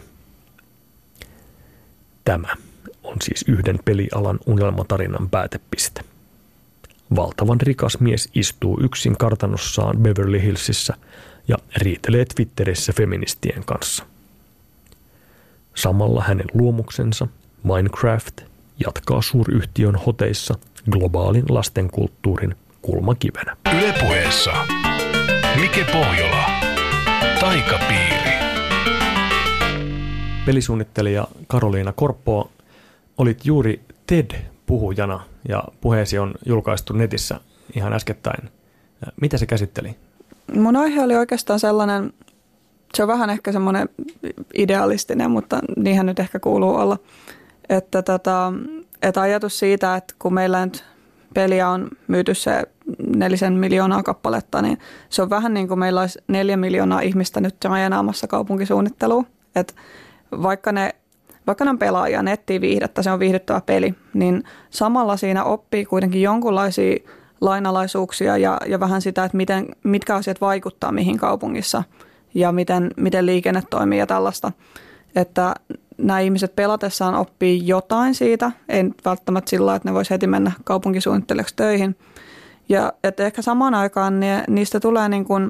Tämä on siis yhden pelialan unelmatarinan päätepiste. Valtavan rikas mies istuu yksin kartanossaan Beverly Hillsissä ja riitelee Twitterissä feministien kanssa. Samalla hänen luomuksensa, Minecraft, jatkaa suuryhtiön hoteissa globaalin lastenkulttuurin kulmakivenä. Yle Puheessa Mike Pohjola. Taikapiiri. Pelisuunnittelija Karoliina Korppo, olit juuri TED-puhujana ja puheesi on julkaistu netissä ihan äskettäin. Mitä se käsitteli? Mun aihe oli oikeastaan sellainen, se on vähän ehkä semmoinen idealistinen, mutta niinhän nyt ehkä kuuluu olla, että ajatus siitä, että kun meillä nyt peliä on myyty se 4 miljoonaa kappaletta, niin se on vähän niin kuin meillä olisi 4 miljoonaa ihmistä nyt rajanaamassa kaupunkisuunnittelua. Että vaikka ne on pelaajia, ne etsii viihdettä, se on viihdyttävä peli, niin samalla siinä oppii kuitenkin jonkunlaisia lainalaisuuksia ja vähän sitä, että mitkä asiat vaikuttaa mihin kaupungissa ja miten liikenne toimii ja tällaista. Että nämä ihmiset pelatessaan oppii jotain siitä, ei välttämättä sillä, että ne vois heti mennä kaupunkisuunnittelijaksi töihin. Ja että ehkä samaan aikaan niistä tulee niin kuin,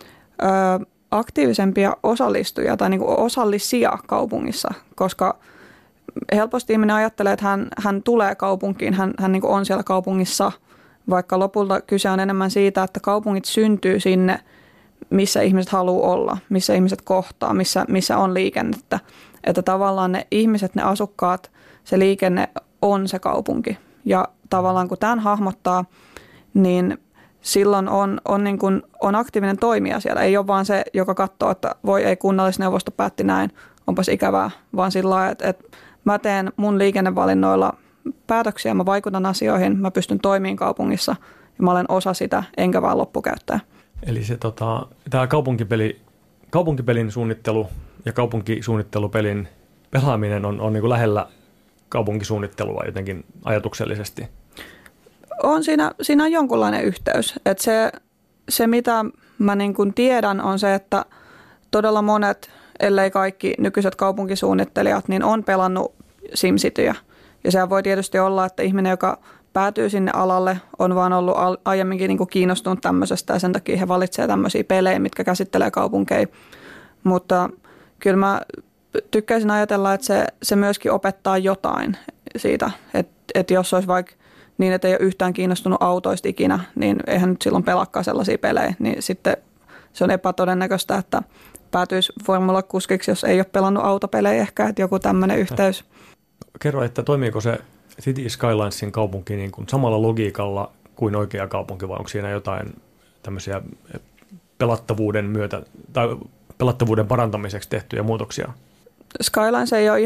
aktiivisempia osallistujia tai niin kuin osallisia kaupungissa, koska helposti ihminen ajattelee, että hän tulee kaupunkiin, hän niin kuin on siellä kaupungissa, vaikka lopulta kyse on enemmän siitä, että kaupungit syntyy sinne, missä ihmiset haluaa olla, missä ihmiset kohtaa, missä on liikennettä. Että tavallaan ne ihmiset, ne asukkaat, se liikenne on se kaupunki. Ja tavallaan kun tämän hahmottaa, niin silloin on aktiivinen toimija siellä. Ei ole vaan se, joka katsoo, että voi ei kunnallisneuvosto päätti näin, onpas ikävää, vaan sillä lailla, että mä teen mun liikennevalinnoilla päätöksiä, mä vaikutan asioihin, mä pystyn toimimaan kaupungissa ja mä olen osa sitä, enkä vaan loppukäyttäjä. Eli se tämä kaupunkipelin suunnittelu ja kaupunkisuunnittelupelin pelaaminen on niin kuin lähellä kaupunkisuunnittelua jotenkin ajatuksellisesti. On siinä on jonkunlainen yhteys. Että se mitä mä niin kuin tiedän on se, että todella monet, ellei kaikki nykyiset kaupunkisuunnittelijat, niin on pelannut SimCityä. Ja sehän voi tietysti olla, että ihminen, joka päätyy sinne alalle, on vaan ollut aiemminkin niin kuin kiinnostunut tämmöisestä ja sen takia he valitsevat tämmöisiä pelejä, mitkä käsittelee kaupunkeja. Mutta kyllä mä tykkäisin ajatella, että se myöskin opettaa jotain siitä, että jos olisi vaikka niin, että ei ole yhtään kiinnostunut autoista ikinä, niin eihän nyt silloin pelaakaan sellaisia pelejä, niin sitten se on epätodennäköistä, että päätyisi formulakuskiksi, jos ei ole pelannut autopelejä ehkä, että joku tämmöinen yhteys. Kerro, että toimiiko se City Skylinesin kaupunki niin kuin samalla logiikalla kuin oikea kaupunki, vai onko siinä jotain tämmöisiä pelattavuuden myötä tai pelattavuuden parantamiseksi tehtyjä muutoksia? Skylines ei ole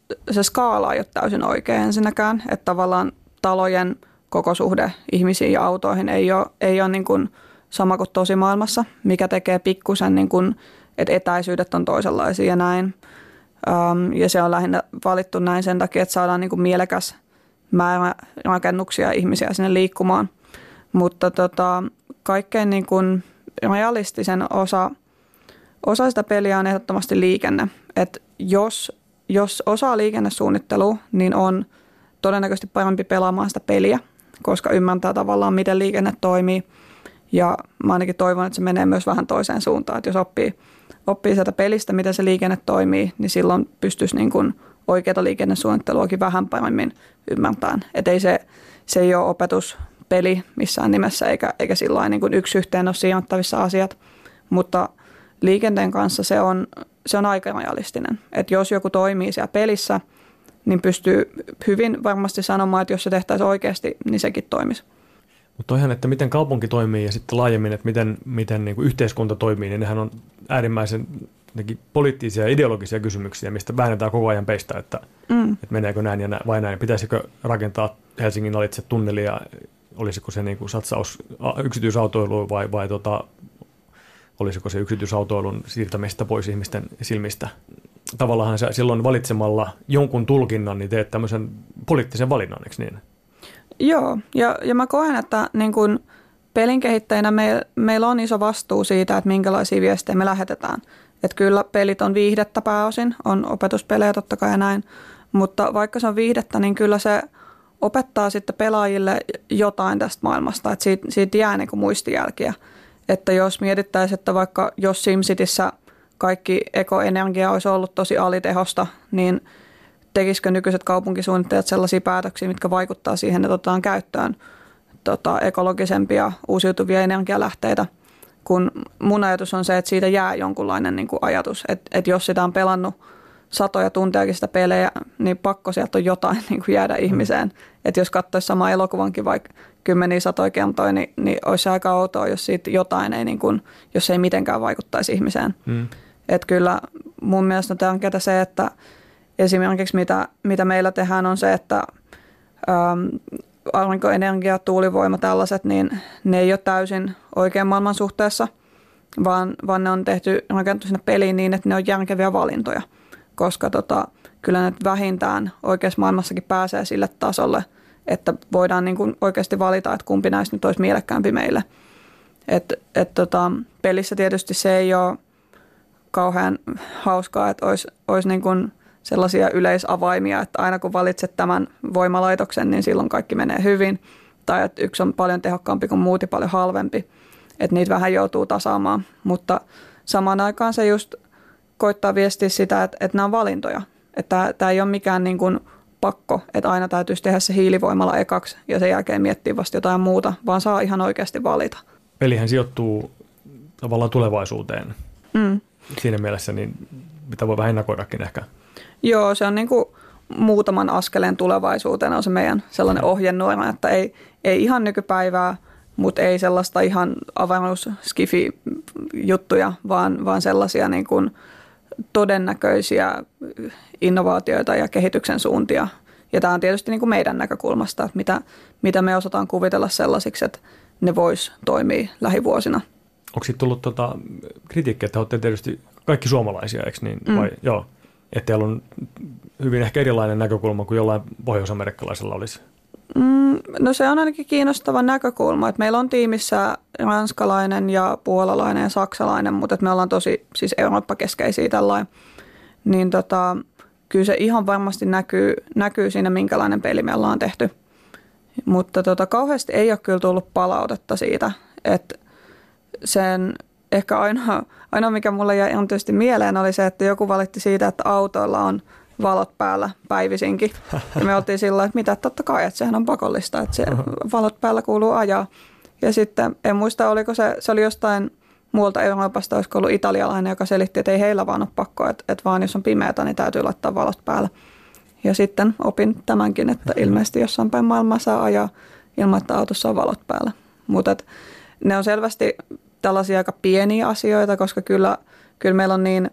se skaala ei ole täysin oikein ensinnäkään, että tavallaan talojen koko suhde ihmisiin ja autoihin ei ole niin kuin sama kuin tosimaailmassa, mikä tekee pikkusen, niin kuin, että etäisyydet on toisenlaisia ja näin. Ja se on lähinnä valittu näin sen takia, että saadaan niin kuin mielekäs määrä rakennuksia ja ihmisiä sinne liikkumaan. Mutta kaikkein niin kuin realistisen osa sitä peliä on ehdottomasti liikenne. Että jos osaa liikennesuunnittelua, niin on todennäköisesti parempi pelaamaan sitä peliä, koska ymmärtää tavallaan, miten liikenne toimii. Ja mä ainakin toivon, että se menee myös vähän toiseen suuntaan. Että jos oppii sieltä pelistä, miten se liikenne toimii, niin silloin pystyisi niin kuin oikeata liikennesuunnitteluakin vähän paremmin ymmärtämään. Että se ei ole opetuspeli missään nimessä, eikä silloin niin kuin yksi yhteen ole sijoittavissa asiat. Mutta liikenteen kanssa se on aika realistinen. Että jos joku toimii siellä pelissä, niin pystyy hyvin varmasti sanomaan, että jos se tehtäisiin oikeasti, niin sekin toimisi. Mutta toihan, että miten kaupunki toimii ja sitten laajemmin, että miten niin kuin yhteiskunta toimii, niin nehän on äärimmäisen poliittisia ja ideologisia kysymyksiä, mistä väännetään koko ajan peistä, että meneekö näin ja vai näin. Pitäisikö rakentaa Helsingin alitse tunnelia, olisiko se niin kuin satsaus yksityisautoiluun vai olisiko se yksityisautoilun siirtämistä pois ihmisten silmistä. Tavallaan silloin valitsemalla jonkun tulkinnan, niin teet tämmöisen poliittisen valinnan, eikö niin? Joo, ja mä koen, että niin kun pelin kehittäjänä meillä on iso vastuu siitä, että minkälaisia viestejä me lähetetään. Että kyllä pelit on viihdettä pääosin, on opetuspelejä totta kai ja näin, mutta vaikka se on viihdettä, niin kyllä se opettaa sitten pelaajille jotain tästä maailmasta, että siitä jää niin kuin muistijälkiä. Että jos mietittäisiin, että vaikka jos SimCityssä kaikki ekoenergia olisi ollut tosi alitehosta, niin tekisikö nykyiset kaupunkisuunnittajat sellaisia päätöksiä, mitkä vaikuttaa siihen, että otetaan käyttöön ekologisempia uusiutuvia energialähteitä, kun mun ajatus on se, että siitä jää jonkunlainen niin kuin ajatus, että jos sitä on pelannut satoja tuntejakin sitä pelejä, niin pakko sieltä on jotain niin kuin jäädä ihmiseen. Että jos katsoisi samaa elokuvankin vaikka kymmeniä satoja kertoja, niin olisi se aika outoa, jos siitä jotain ei, niin kuin, jos ei mitenkään vaikuttaisi ihmiseen. Että kyllä mun mielestä on tärkeää se, että esimerkiksi mitä meillä tehdään on se, että aurinkoenergia, tuulivoima, tällaiset, niin ne ei ole täysin oikean maailman suhteessa, vaan ne on rakennettu sinne peliin niin, että ne on järkeviä valintoja, koska kyllä ne vähintään oikeassa maailmassakin pääsee sille tasolle, että voidaan niin kuin oikeasti valita, että kumpi näistä nyt olisi mielekkäämpi meille. Pelissä tietysti se ei ole kauhean hauskaa, että olisi niin kuin sellaisia yleisavaimia, että aina kun valitset tämän voimalaitoksen, niin silloin kaikki menee hyvin. Tai että yksi on paljon tehokkaampi kuin muut ja paljon halvempi. Että niitä vähän joutuu tasaamaan. Mutta samaan aikaan se just koittaa viestiä sitä, että nämä on valintoja. Että tämä ei ole mikään niin kuin pakko, että aina täytyisi tehdä se hiilivoimala ekaksi ja sen jälkeen miettiä vasta jotain muuta, vaan saa ihan oikeasti valita. Pelihän sijoittuu tavallaan tulevaisuuteen. Siinä mielessä, niin mitä voi vähän ennakoidakin ehkä. Joo, se on niin kuin muutaman askeleen tulevaisuuteen on se meidän sellainen ohjenuora, että ei ihan nykypäivää, mutta ei sellaista ihan avaruus-skifi-juttuja, vaan sellaisia niin kuin todennäköisiä innovaatioita ja kehityksen suuntia. Ja tämä on tietysti niin kuin meidän näkökulmasta, että mitä me osataan kuvitella sellaisiksi, että ne vois toimia lähivuosina. Onko siitä tullut kritiikkiä, että olette tietysti kaikki suomalaisia, eikö niin? Vai, joo. Että teillä on hyvin ehkä erilainen näkökulma kuin jollain pohjois-amerikkalaisella olisi. No se on ainakin kiinnostava näkökulma, että meillä on tiimissä ranskalainen ja puolalainen ja saksalainen, mutta että me ollaan tosi siis Eurooppa-keskeisiä tällainen. Niin kyllä se ihan varmasti näkyy siinä, minkälainen peli me ollaan tehty. Mutta kauheasti ei ole kyllä tullut palautetta siitä, että sen ehkä ainoa mikä mulle jäi tietysti mieleen oli se, että joku valitti siitä, että autoilla on valot päällä päivisinkin. Ja me oltiin sillä että mitä, totta kai, että sehän on pakollista, että se valot päällä kuuluu ajaa. Ja sitten en muista, oliko se oli jostain muualta Euroopasta, olisiko ollut italialainen, joka selitti, että ei heillä vaan ole pakko, että vaan jos on pimeätä, niin täytyy laittaa valot päällä. Ja sitten opin tämänkin, että ilmeisesti jossain päin maailmaa saa ajaa ilman, että autossa on valot päällä. Mutta ne on selvästi tällaisia aika pieniä asioita, koska kyllä meillä on niin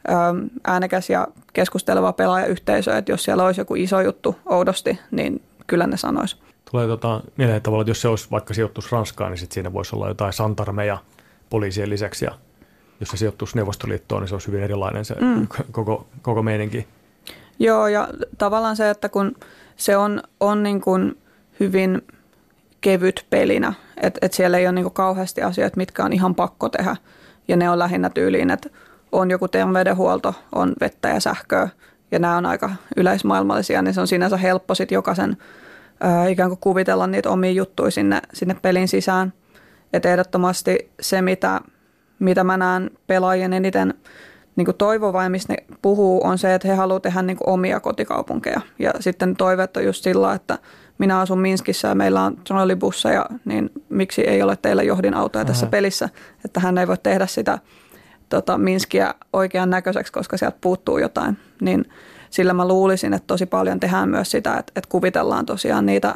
äänekäs ja keskusteleva pelaajayhteisö, että jos siellä olisi joku iso juttu oudosti, niin kyllä ne sanoisi. Tulee mieleen tavallaan, että jos se olisi vaikka sijoittuisi Ranskaan, niin sitten siinä voisi olla jotain santarmeja poliisien lisäksi, ja jos se sijoittuisi Neuvostoliittoon, niin se olisi hyvin erilainen se koko meininki. Joo, ja tavallaan se, että kun se on niin kuin hyvin kevyt pelinä, että siellä ei ole niin kuin kauheasti asioita, mitkä on ihan pakko tehdä, ja ne on lähinnä tyyliin, että on joku terveydenhuolto, on vettä ja sähköä, ja nämä on aika yleismaailmallisia, niin se on sinänsä helppo sitten jokaisen ikään kuin kuvitella niitä omia juttuja sinne pelin sisään. Että ehdottomasti se, mitä mä näen pelaajien eniten niin kuin toivovaa ja mistä ne puhuu, on se, että he haluavat tehdä niin kuin omia kotikaupunkeja. Ja sitten toiveet on just sillä, että minä asun Minskissä ja meillä on trollibusseja, niin miksi ei ole teillä johdinautoja tässä pelissä, että hän ei voi tehdä sitä Minskiä oikean näköiseksi, koska sieltä puuttuu jotain. Niin sillä mä luulisin, että tosi paljon tehdään myös sitä, että kuvitellaan tosiaan niitä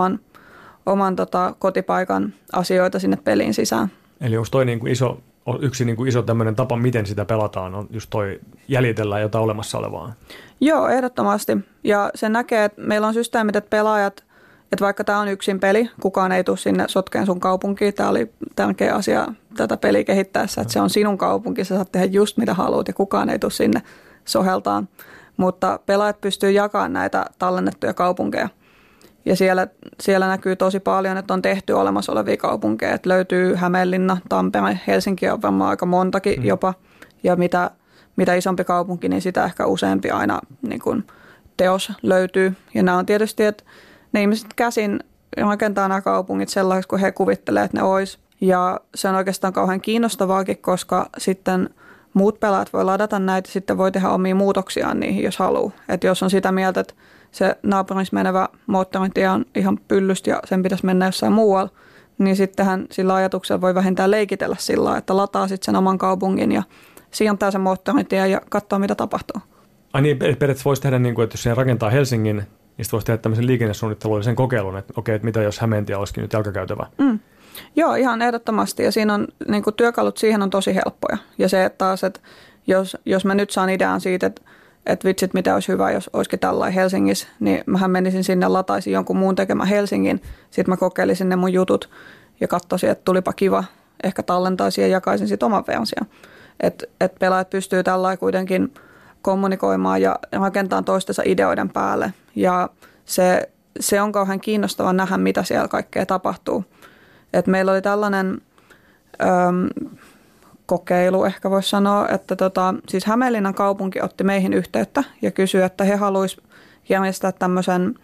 oman kotipaikan asioita sinne peliin sisään. Eli onko toi yksi iso tämmöinen tapa, miten sitä pelataan, on just toi jäljitellään jotain olemassa olevaa? Joo, ehdottomasti. Ja se näkee, että meillä on systeemit, että pelaajat, että vaikka tämä on yksin peli, kukaan ei tule sinne sotkeen sun kaupunkiin. Tämä oli tärkeä asia tätä peliä kehittäessä, että se on sinun kaupunki, sä saat tehdä just mitä haluat ja kukaan ei tule sinne soheltaan. Mutta pelaajat pystyy jakamaan näitä tallennettuja kaupunkeja. Ja siellä näkyy tosi paljon, että on tehty olemassa olevia kaupunkeja. Että löytyy Hämeenlinna, Tampere, Helsinki on varmaan aika montakin jopa. Ja mitä isompi kaupunki, niin sitä ehkä useampi aina niin kuin teos löytyy. Ja nämä on tietysti, että ne ihmiset käsin rakentaa nämä kaupungit sellaisiksi, kun he kuvittelevat, että ne olisi. Ja se on oikeastaan kauhean kiinnostavaakin, koska sitten muut pelaajat voi ladata näitä ja sitten voi tehdä omia muutoksiaan niihin, jos haluaa. Että jos on sitä mieltä, että se naapurissa menevä moottoritie on ihan pyllystä ja sen pitäisi mennä jossain muualla, niin sittenhän sillä ajatuksella voi vähintään leikitellä sillä, että lataa sitten sen oman kaupungin ja siirtää sen moottoritien ja katsoo, mitä tapahtuu. Ai niin, periaatteessa voisi tehdä niin kuin, että jos siihen rakentaa Helsingin, niin sitten voisi tehdä tämmöisen liikennesuunnittelullisen kokeilun, että okei, että mitä jos Hämeentie olisikin nyt jalkakäytävä? Joo, ihan ehdottomasti. Ja siinä on niin kuin työkalut siihen on tosi helppoja. Ja se, että taas, että jos mä nyt saan idean siitä, että vitsit, mitä olisi hyvä, jos olisikin tällainen Helsingissä, niin mähän menisin sinne, lataisin jonkun muun tekemään Helsingin. Sitten mä kokeilisin ne mun jutut ja katsoisin, että tulipa kiva. Ehkä tallentaisin ja jakaisin sitten oman version. Että pelaajat pystyy tällainen kuitenkin kommunikoimaan ja rakentamaan toistensa ideoiden päälle. Ja se on kauhean kiinnostava nähdä, mitä siellä kaikkea tapahtuu. Et meillä oli tällainen kokeilu, ehkä voisi sanoa, että siis Hämeenlinnan kaupunki otti meihin yhteyttä ja kysyi, että he haluaisivat järjestää tämmöisen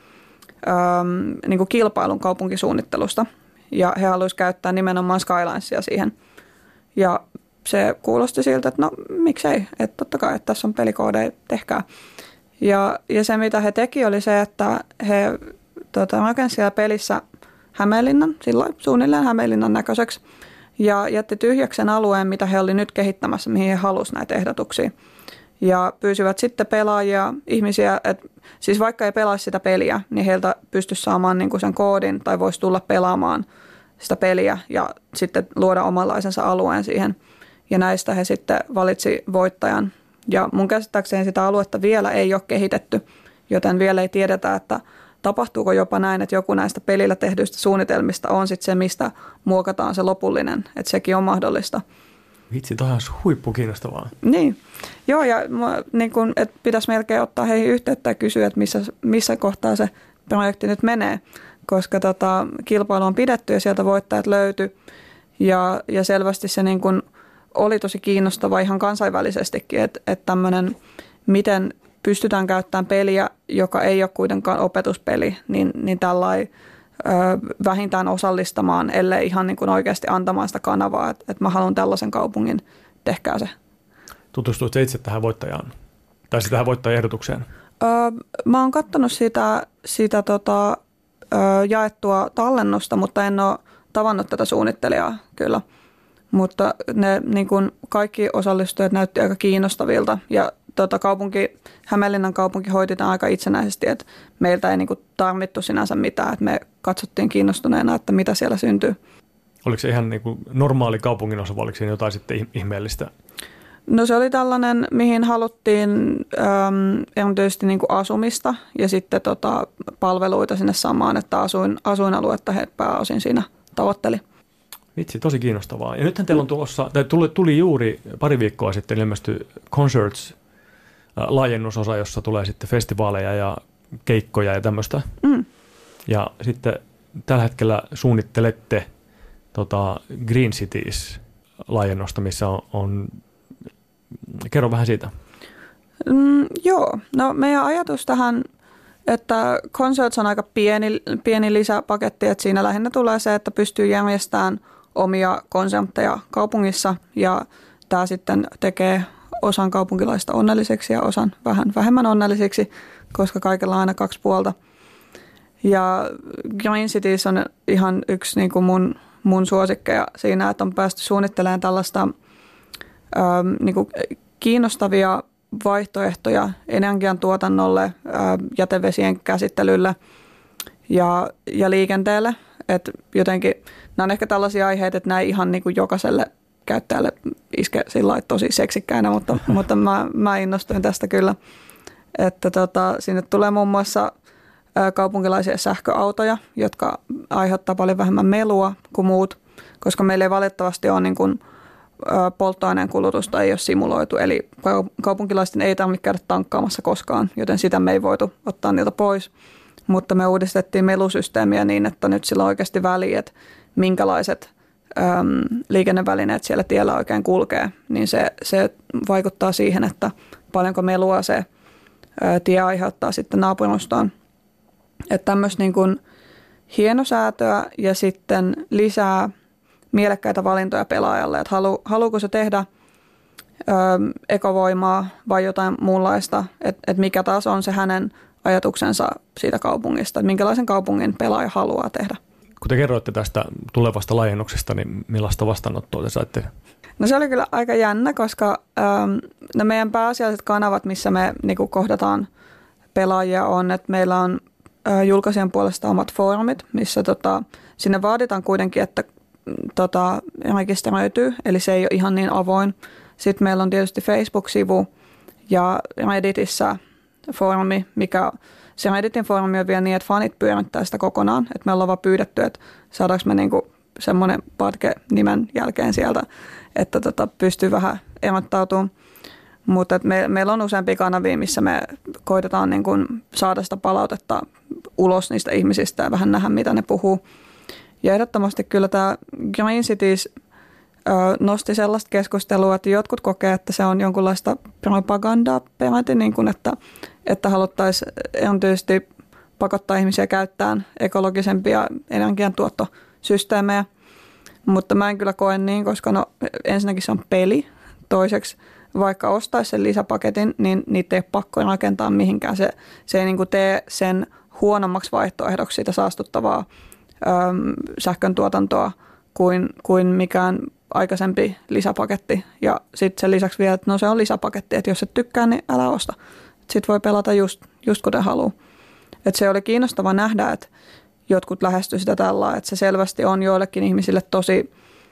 niin kuin kilpailun kaupunkisuunnittelusta. Ja he haluaisivat käyttää nimenomaan Skylinesia siihen. Ja se kuulosti siltä, että no miksei, että totta kai, että tässä on pelikoodeja, tehkää. Ja se, mitä he teki, oli se, että he rakensivat siellä pelissä Hämeenlinnan, silloin suunnilleen Hämeenlinnan näköiseksi, ja jätti tyhjäksi sen alueen, mitä he olivat nyt kehittämässä, mihin he halusivat näitä ehdotuksia. Ja pyysivät sitten pelaajia, ihmisiä, että siis vaikka ei pelaisi sitä peliä, niin heiltä pystyisi saamaan niin kuin sen koodin tai voisi tulla pelaamaan sitä peliä ja sitten luoda omanlaisensa alueen siihen. Ja näistä he sitten valitsi voittajan. Ja mun käsittääkseni sitä aluetta vielä ei ole kehitetty, joten vielä ei tiedetä, että tapahtuuko jopa näin, että joku näistä pelillä tehdyistä suunnitelmista on sitten se, mistä muokataan se lopullinen, että sekin on mahdollista. Vitsi, toi on huippukiinnostavaa. Niin, joo, ja niin kun, että pitäisi melkein ottaa heihin yhteyttä ja kysyä, että missä kohtaa se projekti nyt menee, koska kilpailu on pidetty ja sieltä voittajat löytyi, ja selvästi se niin kun oli tosi kiinnostava ihan kansainvälisestikin, että tämmöinen, miten pystytään käyttämään peliä, joka ei ole kuitenkaan opetuspeli, niin tällainen vähintään osallistamaan, ellei ihan niin kuin oikeasti antamaan sitä kanavaa, että mä haluan tällaisen kaupungin, tehkää se. Tutustuitko itse tähän voittajaan, tai tähän voittajaehdotukseen? Mä oon katsonut sitä jaettua tallennusta, mutta en ole tavannut tätä suunnittelijaa kyllä. Mutta ne niin kuin kaikki osallistujat näytti aika kiinnostavilta ja Hämeenlinnan kaupunki hoititaan aika itsenäisesti, että meiltä ei niin kuin tarvittu sinänsä mitään, että me katsottiin kiinnostuneena, että mitä siellä syntyy. Oliko se ihan niin kuin normaali kaupungin osa vai oliko siinä jotain sitten ihmeellistä? No se oli tällainen, mihin haluttiin erityisesti niin kuin asumista ja sitten palveluita sinne samaan, että asuinaluetta he pääosin siinä tavoitteli. Vitsi, tosi kiinnostavaa. Ja nythän teillä on tulossa, tai tuli juuri pari viikkoa sitten ilmestyi Concerts-laajennusosa, jossa tulee sitten festivaaleja ja keikkoja ja tämmöistä. Ja sitten tällä hetkellä suunnittelette Green Cities-laajennosta, missä on kerro vähän siitä. Joo, no meidän ajatus tähän, että Concerts on aika pieni lisäpaketti, että siinä lähinnä tulee se, että pystyy järjestämään omia konsertteja kaupungissa ja tämä sitten tekee osan kaupunkilaista onnelliseksi ja osan vähän vähemmän onnellisiksi, koska kaikilla on aina 2 puolta. Ja Green Cities on ihan yksi niin kuin mun suosikkeja siinä, että on päästy suunnittelemaan tällaista niin kuin kiinnostavia vaihtoehtoja energiantuotannolle, jätevesien käsittelylle ja liikenteelle. Et jotenkin nämä on ehkä tällaisia aiheita, että nämä ei ihan niin kuin jokaiselle käyttäjälle iske sillä lailla tosi seksikkäinä, mutta mä innostuin tästä kyllä. Että sinne tulee muun muassa kaupunkilaisia sähköautoja, jotka aiheuttaa paljon vähemmän melua kuin muut, koska meillä ei valitettavasti ole niin kuin polttoaineen kulutusta ei ole simuloitu, eli kaupunkilaisten ei tarvitse käydä tankkaamassa koskaan, joten sitä me ei voitu ottaa niiltä pois. Mutta me uudistettiin melusysteemiä niin, että nyt sillä on oikeasti väliä, että minkälaiset liikennevälineet siellä tiellä oikein kulkee, niin se vaikuttaa siihen, että paljonko melua se tie aiheuttaa sitten naapurustoon. Että tämmöistä niin kuin hienosäätöä ja sitten lisää mielekkäitä valintoja pelaajalle, että haluuko se tehdä ekovoimaa vai jotain muunlaista, että mikä taas on se hänen ajatuksensa siitä kaupungista, että minkälaisen kaupungin pelaaja haluaa tehdä. Kun te kerroitte tästä tulevasta laajennuksesta, niin millaista vastaanottoa te saitte? No se oli kyllä aika jännä, koska ne meidän pääasialliset kanavat, missä me niinku kohdataan pelaajia on, että meillä on julkaisijan puolesta omat foorumit, missä sinne vaaditaan kuitenkin, että rekisteröityy, eli se ei ole ihan niin avoin. Sitten meillä on tietysti Facebook-sivu ja Redditissä foorumi, se Redditin foorumi on vielä niin, että fanit pyörittää sitä kokonaan, että me ollaan vaan pyydetty, että saadaanko me niinku semmoinen patke-nimen jälkeen sieltä, että pystyy vähän erottautumaan. Mutta meillä on useampia kanavia, missä me koitetaan niin kuin saada sitä palautetta ulos niistä ihmisistä ja vähän nähdä, mitä ne puhuu. Ja ehdottomasti kyllä tämä Green Cities nosti sellaista keskustelua, että jotkut kokee, että se on jonkunlaista propagandaa peräti, niin kuin että haluttaisiin erityisesti pakottaa ihmisiä käyttämään ekologisempia energiantuottosysteemejä. Mutta mä en kyllä koe niin, koska ensinnäkin se on peli. Toiseksi, vaikka ostaisi sen lisäpaketin, niin niitä ei ole pakko rakentaa mihinkään. Se ei niin kuin tee sen huonommaksi vaihtoehdoksi siitä saastuttavaa sähkön tuotantoa kuin mikään aikaisempi lisäpaketti. Ja sitten sen lisäksi vielä, että se on lisäpaketti, että jos et tykkää, niin älä osta. Sitten voi pelata just kuten haluaa. Että se oli kiinnostava nähdä, että jotkut lähestyivät sitä tällä, että se selvästi on joillekin ihmisille tosi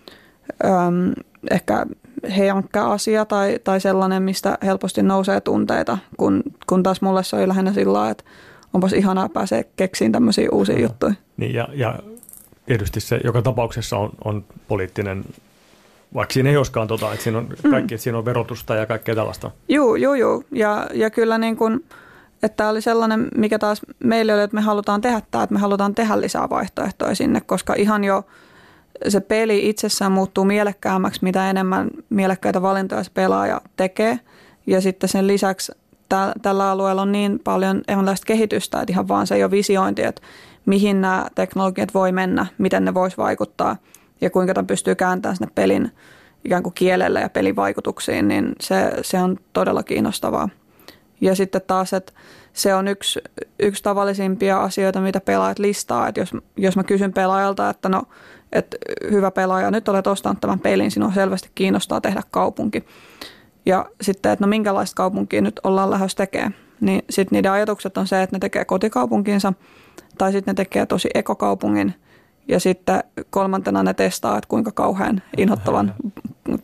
ehkä herkkä asia tai sellainen, mistä helposti nousee tunteita, kun taas mulle se oli lähinnä sillä lailla, että onpas ihanaa pääsee keksiin tämmöisiä uusia juttuja. Niin ja tietysti se joka tapauksessa on poliittinen, vaikka siinä ei olisikaan että siinä on kaikki, että siinä on verotusta ja kaikkea tällaista. Joo. Ja kyllä niin kuin, että tämä oli sellainen, mikä taas meille oli, että me halutaan tehdä tämä, että me halutaan tehdä lisää vaihtoehtoja sinne, koska ihan jo se peli itsessään muuttuu mielekkäämmäksi, mitä enemmän mielekkäitä valintoja se pelaaja tekee. Ja sitten sen lisäksi tällä alueella on niin paljon erilaista kehitystä, että ihan vaan se ei ole visiointi, että mihin nämä teknologiat voi mennä, miten ne voisi vaikuttaa ja kuinka tämän pystyy kääntämään sinne pelin ikään kuin kielelle ja pelin vaikutuksiin, niin se on todella kiinnostavaa. Ja sitten taas, että se on yksi tavallisimpia asioita, mitä pelaajat listaa, että jos mä kysyn pelaajalta, että että hyvä pelaaja, nyt olet ostanut tämän pelin, sinua selvästi kiinnostaa tehdä kaupunki. Ja sitten, että minkälaista kaupunkia nyt ollaan lähdössä tekemään. Niin sitten niiden ajatukset on se, että ne tekee kotikaupunkinsa tai sitten ne tekee tosi ekokaupungin. Ja sitten kolmantena ne testaa, että kuinka kauhean inhottavan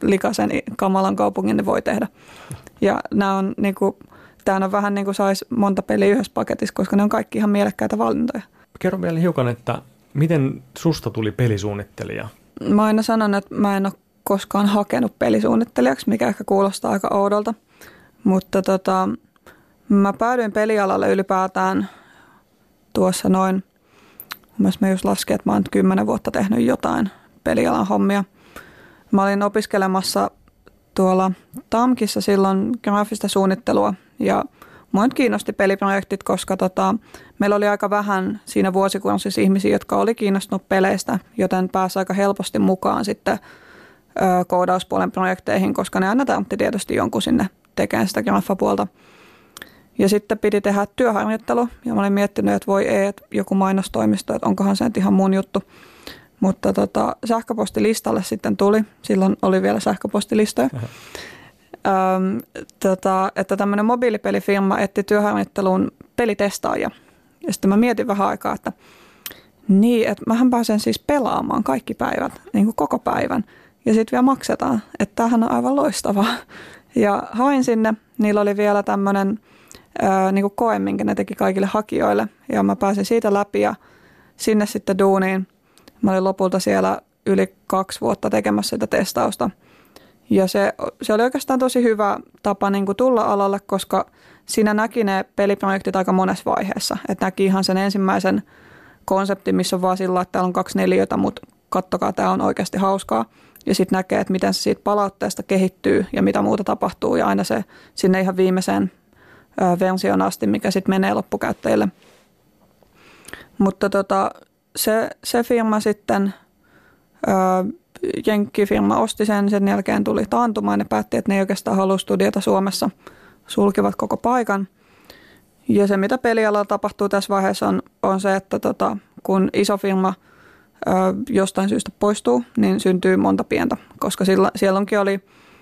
likaisen kamalan kaupungin ne voi tehdä. Ja nämä on niinku, tämä on vähän niin kuin saisi monta peliä yhdessä paketissa, koska ne on kaikki ihan mielekkäitä valintoja. Kerro vielä hiukan, että miten susta tuli pelisuunnittelija? Mä aina sanon, että mä en ole koskaan hakenut pelisuunnittelijaksi, mikä ehkä kuulostaa aika oudolta. Mutta mä päädyin pelialalle ylipäätään tuossa noin, mä just lasken, että mä oon 10 vuotta tehnyt jotain pelialan hommia. Mä olin opiskelemassa tuolla TAMKissa silloin graafista suunnittelua ja mua nyt kiinnosti peliprojektit, koska meillä oli aika vähän siinä vuosikurssissa ihmisiä, jotka oli kiinnostunut peleistä, joten pääsi aika helposti mukaan sitten koodauspuolen projekteihin, koska ne aina tarvitsi tietysti jonkun sinne tekemään sitä graffapuolta. Ja sitten piti tehdä työharjoittelu ja mä olin miettinyt, että voi ei, että joku mainostoimisto, että onkohan se nyt ihan mun juttu. Mutta sähköpostilistalle sitten tuli, silloin oli vielä sähköpostilistoja, että tämmöinen mobiilipelifirma etti työharjoitteluun pelitestaajia. Ja sitten mä mietin vähän aikaa, että niin, että mähän pääsen siis pelaamaan kaikki päivät, niin kuin koko päivän. Ja sitten vielä maksetaan, että tämähän on aivan loistavaa. Ja hain sinne, niillä oli vielä tämmöinen niin kuin koe, minkä ne teki kaikille hakijoille. Ja mä pääsin siitä läpi ja sinne sitten duuniin. Mä olin lopulta siellä yli 2 vuotta tekemässä sitä testausta. Ja se oli oikeastaan tosi hyvä tapa niin kuin tulla alalle, koska siinä näki ne peliprojektit aika monessa vaiheessa. Että näki ihan sen ensimmäisen konseptin, missä on vaan sillä, että täällä on 2 neliötä, mutta kattokaa, tämä on oikeasti hauskaa. Ja sitten näkee, että miten se siitä palautteesta kehittyy ja mitä muuta tapahtuu. Ja aina se sinne ihan viimeiseen versioon asti, mikä sitten menee loppukäyttäjille. Mutta se firma sitten, jenkkifirma osti sen jälkeen tuli taantumaan ja päätti, että ne ei oikeastaan halua studiota Suomessa, sulkivat koko paikan. Ja se, mitä pelialalla tapahtuu tässä vaiheessa on se, että kun iso firma jostain syystä poistuu, niin syntyy monta pientä, koska sielläkin oli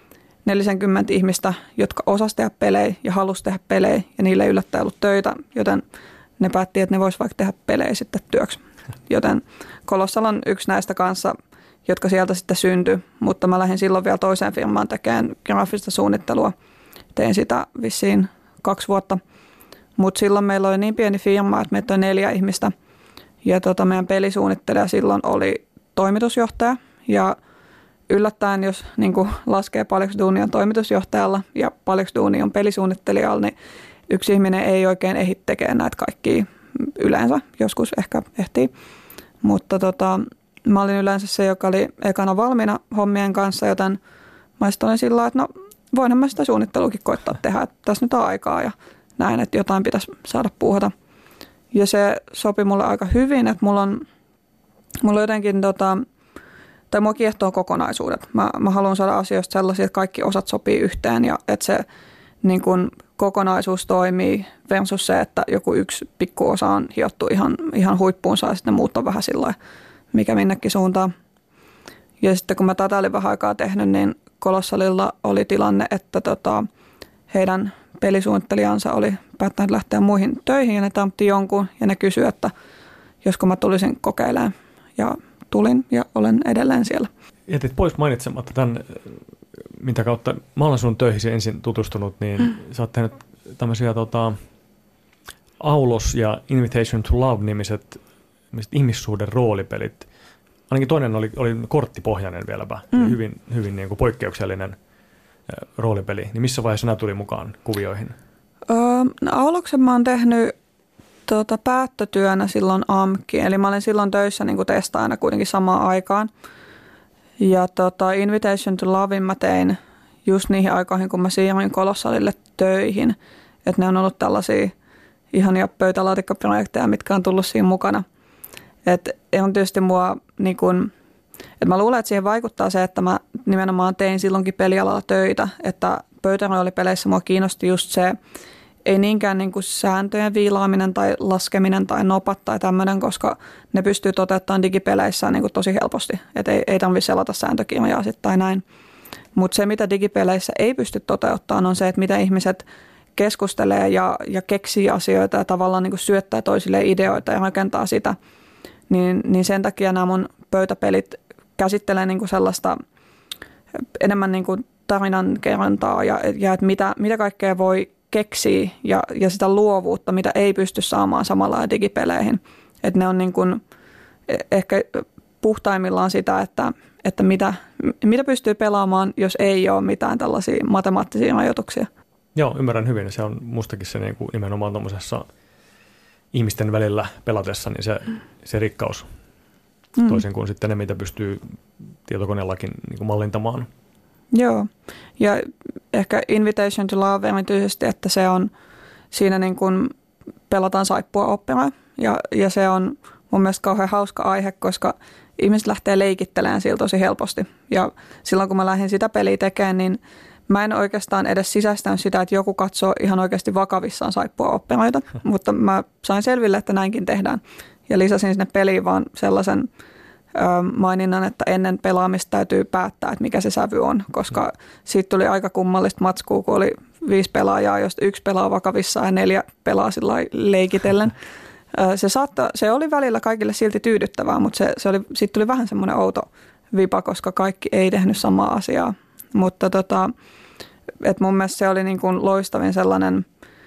40 ihmistä, jotka osasivat tehdä pelejä ja halusivat tehdä pelejä ja niillä ei yllättäen ollut töitä, joten ne päätti, että ne voisivat vaikka tehdä pelejä sitten työksi. Joten Colossal on yksi näistä kanssa, jotka sieltä sitten syntyi, mutta mä lähdin silloin vielä toiseen firmaan tekemään graafista suunnittelua. Tein sitä vissiin 2 vuotta, mutta silloin meillä oli niin pieni firma, että meitä oli 4 ihmistä ja meidän pelisuunnittelija silloin oli toimitusjohtaja ja yllättäen, jos niin kuin laskee paljonko duunia on toimitusjohtajalla ja paljonko duunia on pelisuunnittelijalla, niin yksi ihminen ei oikein ehdi tekemään näitä kaikkia yleensä. Joskus ehkä ehtii, mutta mä olin yleensä se, joka oli ekana valmiina hommien kanssa, joten mä olin sillä, että no voinhan mä sitä suunnitteluakin koittaa tehdä, että tässä nyt on aikaa ja näin, että jotain pitäisi saada puuhata. Ja se sopi mulle aika hyvin, että mulla on jotenkin tai mua kiehtoo kokonaisuudet. Mä haluan saada asioista sellaisia, että kaikki osat sopii yhteen ja että se niin kun kokonaisuus toimii versus se, että joku yksi pikku osa on hiottu ihan huippuunsa ja sitten muut on vähän sillä mikä minnekin suuntaan. Ja sitten kun mä tätä olin vähän aikaa tehnyt, niin Colossalilla oli tilanne, että heidän pelisuunnittelijansa oli päättänyt lähteä muihin töihin ja ne tampti jonkun ja ne kysyi, että josko mä tulisin kokeilemaan ja tulin ja olen edelleen siellä. Jätit pois mainitsematta tämän, mitä kautta mä olen sun töihin ensin tutustunut, niin sä oot tehnyt tämmöisiä Aulos ja Invitation to Love-nimiset ihmissuhden roolipelit. Ainakin toinen oli korttipohjainen vieläpä, hyvin niin kuin poikkeuksellinen roolipeli. Niin missä vaiheessa nämä tuli mukaan kuvioihin? Auloksen mä oon tehnyt päättötyönä silloin AMKiin, eli mä olin silloin töissä niin kuin testaajana kuitenkin samaan aikaan. Ja Invitation to Lovein mä tein just niihin aikoihin, kun mä siirryin Colossalille töihin. Että ne on ollut tällaisia ihania pöytälaatikkoprojekteja, mitkä on tullut siinä mukana. Että on tietysti mua, niin kun, että mä luulen, että siihen vaikuttaa se, että mä nimenomaan tein silloinkin pelialalla töitä. Että pöytäroolipeleissä mua kiinnosti just se, ei niinkään niin kuin sääntöjen viilaaminen tai laskeminen tai nopat tai tämmöinen, koska ne pystyy toteuttamaan digipeleissä niin kuin tosi helposti. Että ei tarvitse selata sääntökirjaa sitten tai näin. Mutta se, mitä digipeleissä ei pysty toteuttamaan, on se, että mitä ihmiset keskustelee ja keksii asioita ja tavallaan niin kuin syöttää toisille ideoita ja rakentaa sitä. Niin sen takia nämä mun pöytäpelit käsittelee niin kuin sellaista enemmän niin kuin tarinan kerrontaa ja että mitä kaikkea voi keksiä ja sitä luovuutta, mitä ei pysty saamaan samalla digipeleihin. Että ne on niin kuin ehkä puhtaimmillaan sitä, että mitä pystyy pelaamaan, jos ei ole mitään tällaisia matemaattisia rajoituksia. Joo, ymmärrän hyvin. Se on mustakin se niin kuin nimenomaan tuommoisessa ihmisten välillä pelatessa, niin se rikkaus. Toisin kuin sitten ne, mitä pystyy tietokoneellakin niin kuin mallintamaan. Joo, ja ehkä Invitation to Love erityisesti, että se on siinä niin kuin pelataan saippua operaa. Ja se on mun mielestä kauhean hauska aihe, koska ihmiset lähtee leikittelemään sillä tosi helposti. Ja silloin kun mä lähdin sitä peliä tekemään, niin mä en oikeastaan edes sisäistänyt sitä, että joku katsoo ihan oikeasti vakavissaan saippua operaita, mutta mä sain selville, että näinkin tehdään. Ja lisäsin sinne peliin vaan sellaisen maininnan, että ennen pelaamista täytyy päättää, että mikä se sävy on, koska siitä tuli aika kummallista matskua, kun oli 5 pelaajaa, josta 1 pelaa vakavissaan ja 4 pelaa sillä leikitellen. Se oli välillä kaikille silti tyydyttävää, mutta siitä tuli vähän semmoinen outo vipa, koska kaikki ei tehnyt samaa asiaa. Mutta et mun mielestä se oli niin kuin loistavin sellainen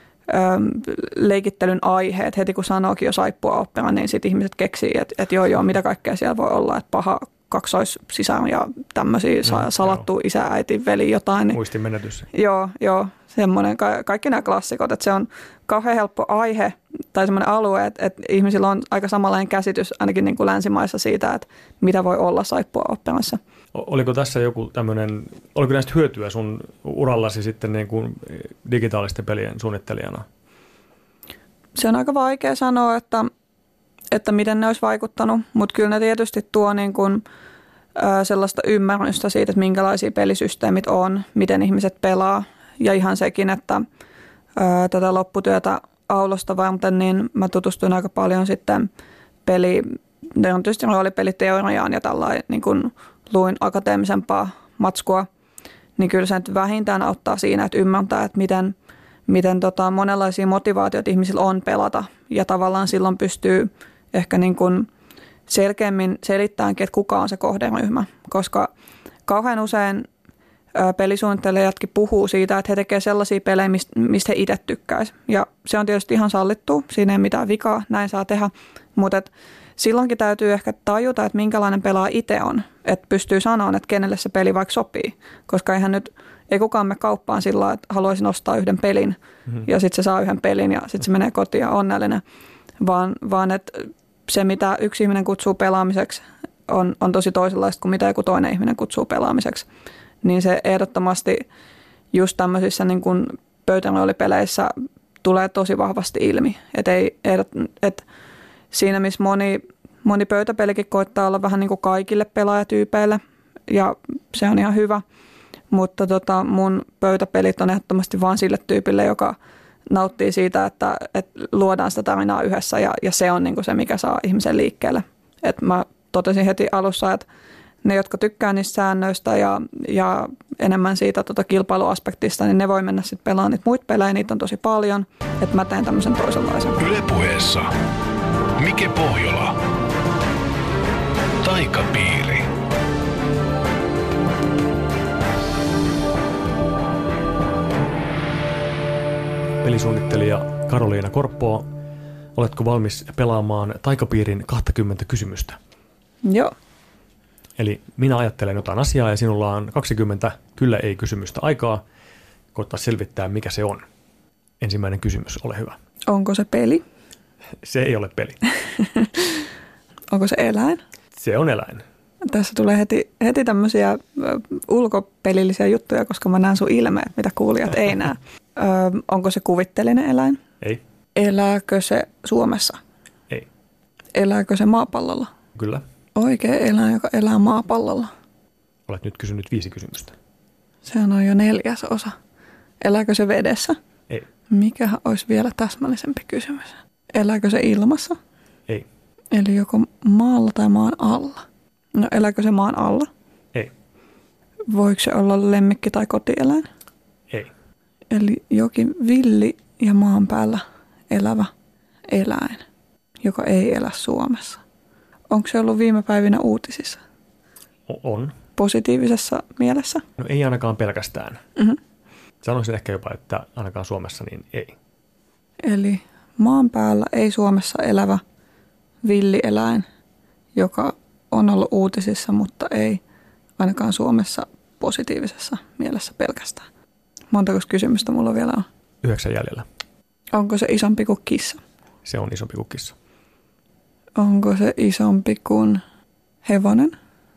leikittelyn aihe, että heti kun sanookin jo saippua opera, niin sitten ihmiset keksii, että joo, mitä kaikkea siellä voi olla, että paha kaksoissisar ja tämmöisiä salattu isä, äiti, veli, jotain. Niin, muistinmenetys. Joo, semmoinen, kaikki nämä klassikot, että se on kauhean helppo aihe tai semmoinen alue, että ihmisillä on aika samanlainen käsitys ainakin niin kuin länsimaissa siitä, että mitä voi olla saippua operassa. Oliko tässä joku tämmöinen, oliko näistä hyötyä sun urallasi sitten niin kuin digitaalisten pelien suunnittelijana? Se on aika vaikea sanoa, että miten ne olisi vaikuttanut, mutta kyllä ne tietysti tuo niin kuin, sellaista ymmärrystä siitä, että minkälaisia pelisysteemit on, miten ihmiset pelaa ja ihan sekin, että tätä lopputyötä Aulosta varten, niin mä tutustuin aika paljon sitten tietysti roolipeliteoriaan ja tällainen niin kuin luin akateemisempaa matskua, niin kyllä se nyt vähintään auttaa siinä, että ymmärtää, että miten monenlaisia motivaatioita ihmisillä on pelata ja tavallaan silloin pystyy ehkä niin kuin selkeämmin selittämäänkin, että kuka on se kohderyhmä, koska kauhean usein pelisuunnittelijatkin puhuu siitä, että he tekevät sellaisia pelejä, mistä he itse tykkäisivät. Ja se on tietysti ihan sallittu, siinä ei mitään vikaa, näin saa tehdä, mutta silloinkin täytyy ehkä tajuta, että minkälainen pelaaja itse on, että pystyy sanoa, että kenelle se peli vaikka sopii, koska ei kukaan mene kauppaan sillä lailla, että haluaisin ostaa yhden pelin ja sitten se saa yhden pelin ja sitten se menee kotiin ja onnellinen, vaan että se, mitä yksi ihminen kutsuu pelaamiseksi, on tosi toisenlaista kuin mitä joku toinen ihminen kutsuu pelaamiseksi. Niin se ehdottomasti just tämmöisissä niin kuin pöytäroolipeleissä tulee tosi vahvasti ilmi. Et siinä, missä moni pöytäpelikin koittaa olla vähän niin kuin kaikille pelaajatyypeille, ja se on ihan hyvä, mutta mun pöytäpelit on ehdottomasti vaan sille tyypille, joka nauttii siitä, että luodaan sitä tarinaa yhdessä, ja se on niin kuin se, mikä saa ihmisen liikkeelle. Et mä totesin heti alussa, että ne, jotka tykkää niistä säännöistä ja enemmän siitä kilpailuaspektista, niin ne voi mennä sitten pelaamaan niitä muita pelejä, niitä on tosi paljon, että mä teen tämmöisen toisenlaisen. Yle Puheessa Mike Pohjola. Taikapiiri. Pelisuunnittelija Karoliina Korppo, oletko valmis pelaamaan Taikapiirin 20 kysymystä? Joo. Eli minä ajattelen jotain asiaa ja sinulla on 20 kyllä ei kysymystä aikaa koittaa selvittää, mikä se on. Ensimmäinen kysymys, ole hyvä. Onko se peli? Se ei ole peli. Onko se eläin? Se on eläin. Tässä tulee heti tämmöisiä ulkopelillisiä juttuja, koska mä näen sun ilmeet, mitä kuulijat ei näe. Onko se kuvitteellinen eläin? Ei. Elääkö se Suomessa? Ei. Elääkö se maapallolla? Kyllä. Oikea eläin, joka elää maapallolla. Olet nyt kysynyt 5 kysymystä. Sehän on jo 4. osa. Elääkö se vedessä? Ei. Mikähän olisi vielä täsmällisempi kysymys? Elääkö se ilmassa? Ei. Eli joko maalla tai maan alla? No elääkö se maan alla? Ei. Voiko se olla lemmikki tai kotieläin? Ei. Eli jokin villi ja maan päällä elävä eläin, joka ei elä Suomessa. Onko se ollut viime päivinä uutisissa? On. positiivisessa mielessä? No ei ainakaan pelkästään. Mm-hmm. Sanoisin ehkä jopa, että ainakaan Suomessa niin ei. Eli maan päällä ei Suomessa elävä villieläin, joka on ollut uutisissa, mutta ei ainakaan Suomessa positiivisessa mielessä pelkästään. Montako kysymystä mulla vielä on? 9 jäljellä. Onko se isompi kuin kissa? Se on isompi kuin kissa. Onko se isompi kuin hevonen?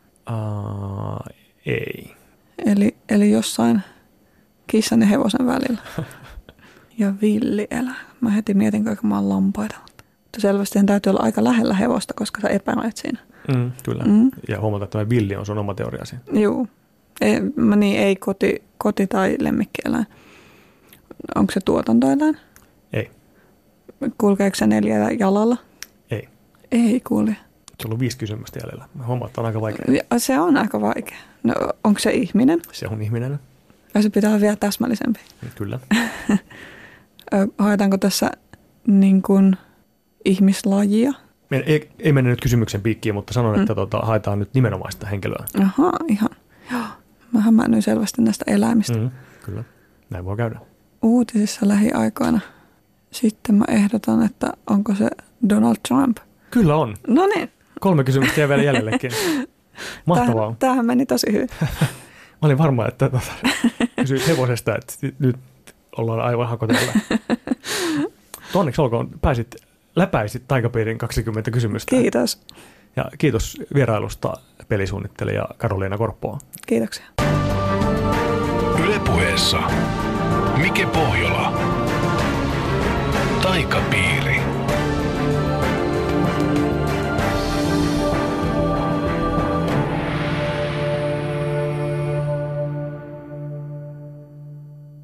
Ei. Eli jossain kissan ja hevosen välillä. Ja villieläin. Mä heti mietin, kuinka mä oon lampaita. Mutta selvästi täytyy olla aika lähellä hevosta, koska sä epäilet siinä. Kyllä. Ja huomata, että tämä villi on sun oma teoriasi. Joo. Ei koti- tai lemmikkieläin. Onko se tuotantoeläin? Ei. Kulkeeko se 4 jalalla? Ei. Ei kulje. Se on ollut 5 kysymystä jäljellä. Homma, on aika vaikea. Se on aika vaikea. No, onko se ihminen? Se on ihminen. Ja se pitää olla vielä täsmällisempi. Kyllä. Haetaanko tässä niin kuin ihmislajia? Ei mennä nyt kysymyksen piikkiin, mutta sanon, että haetaan nyt nimenomaista henkilöä. Ahaa, ihan. Joo. Mä hämäännyin selvästi näistä eläimistä. Kyllä, näin voi käydä. Uutisissa lähiaikoina. Sitten mä ehdotan, että onko se Donald Trump? Kyllä on. No niin. 3 kysymystä jää vielä jäljellekin. Mahtavaa. Tämähän meni tosi hyvin. Mä olin varma, että kysyit hevosesta, että nyt ollaan aivan hakotella. Onneksi olkoon, läpäisit Taikapiirin 20 kysymystä. Kiitos. Ja kiitos vierailusta pelisuunnittelija Karoliina Korppoa. Kiitoksia. Yle Puheessa Mike Pohjola. Taikapiiri.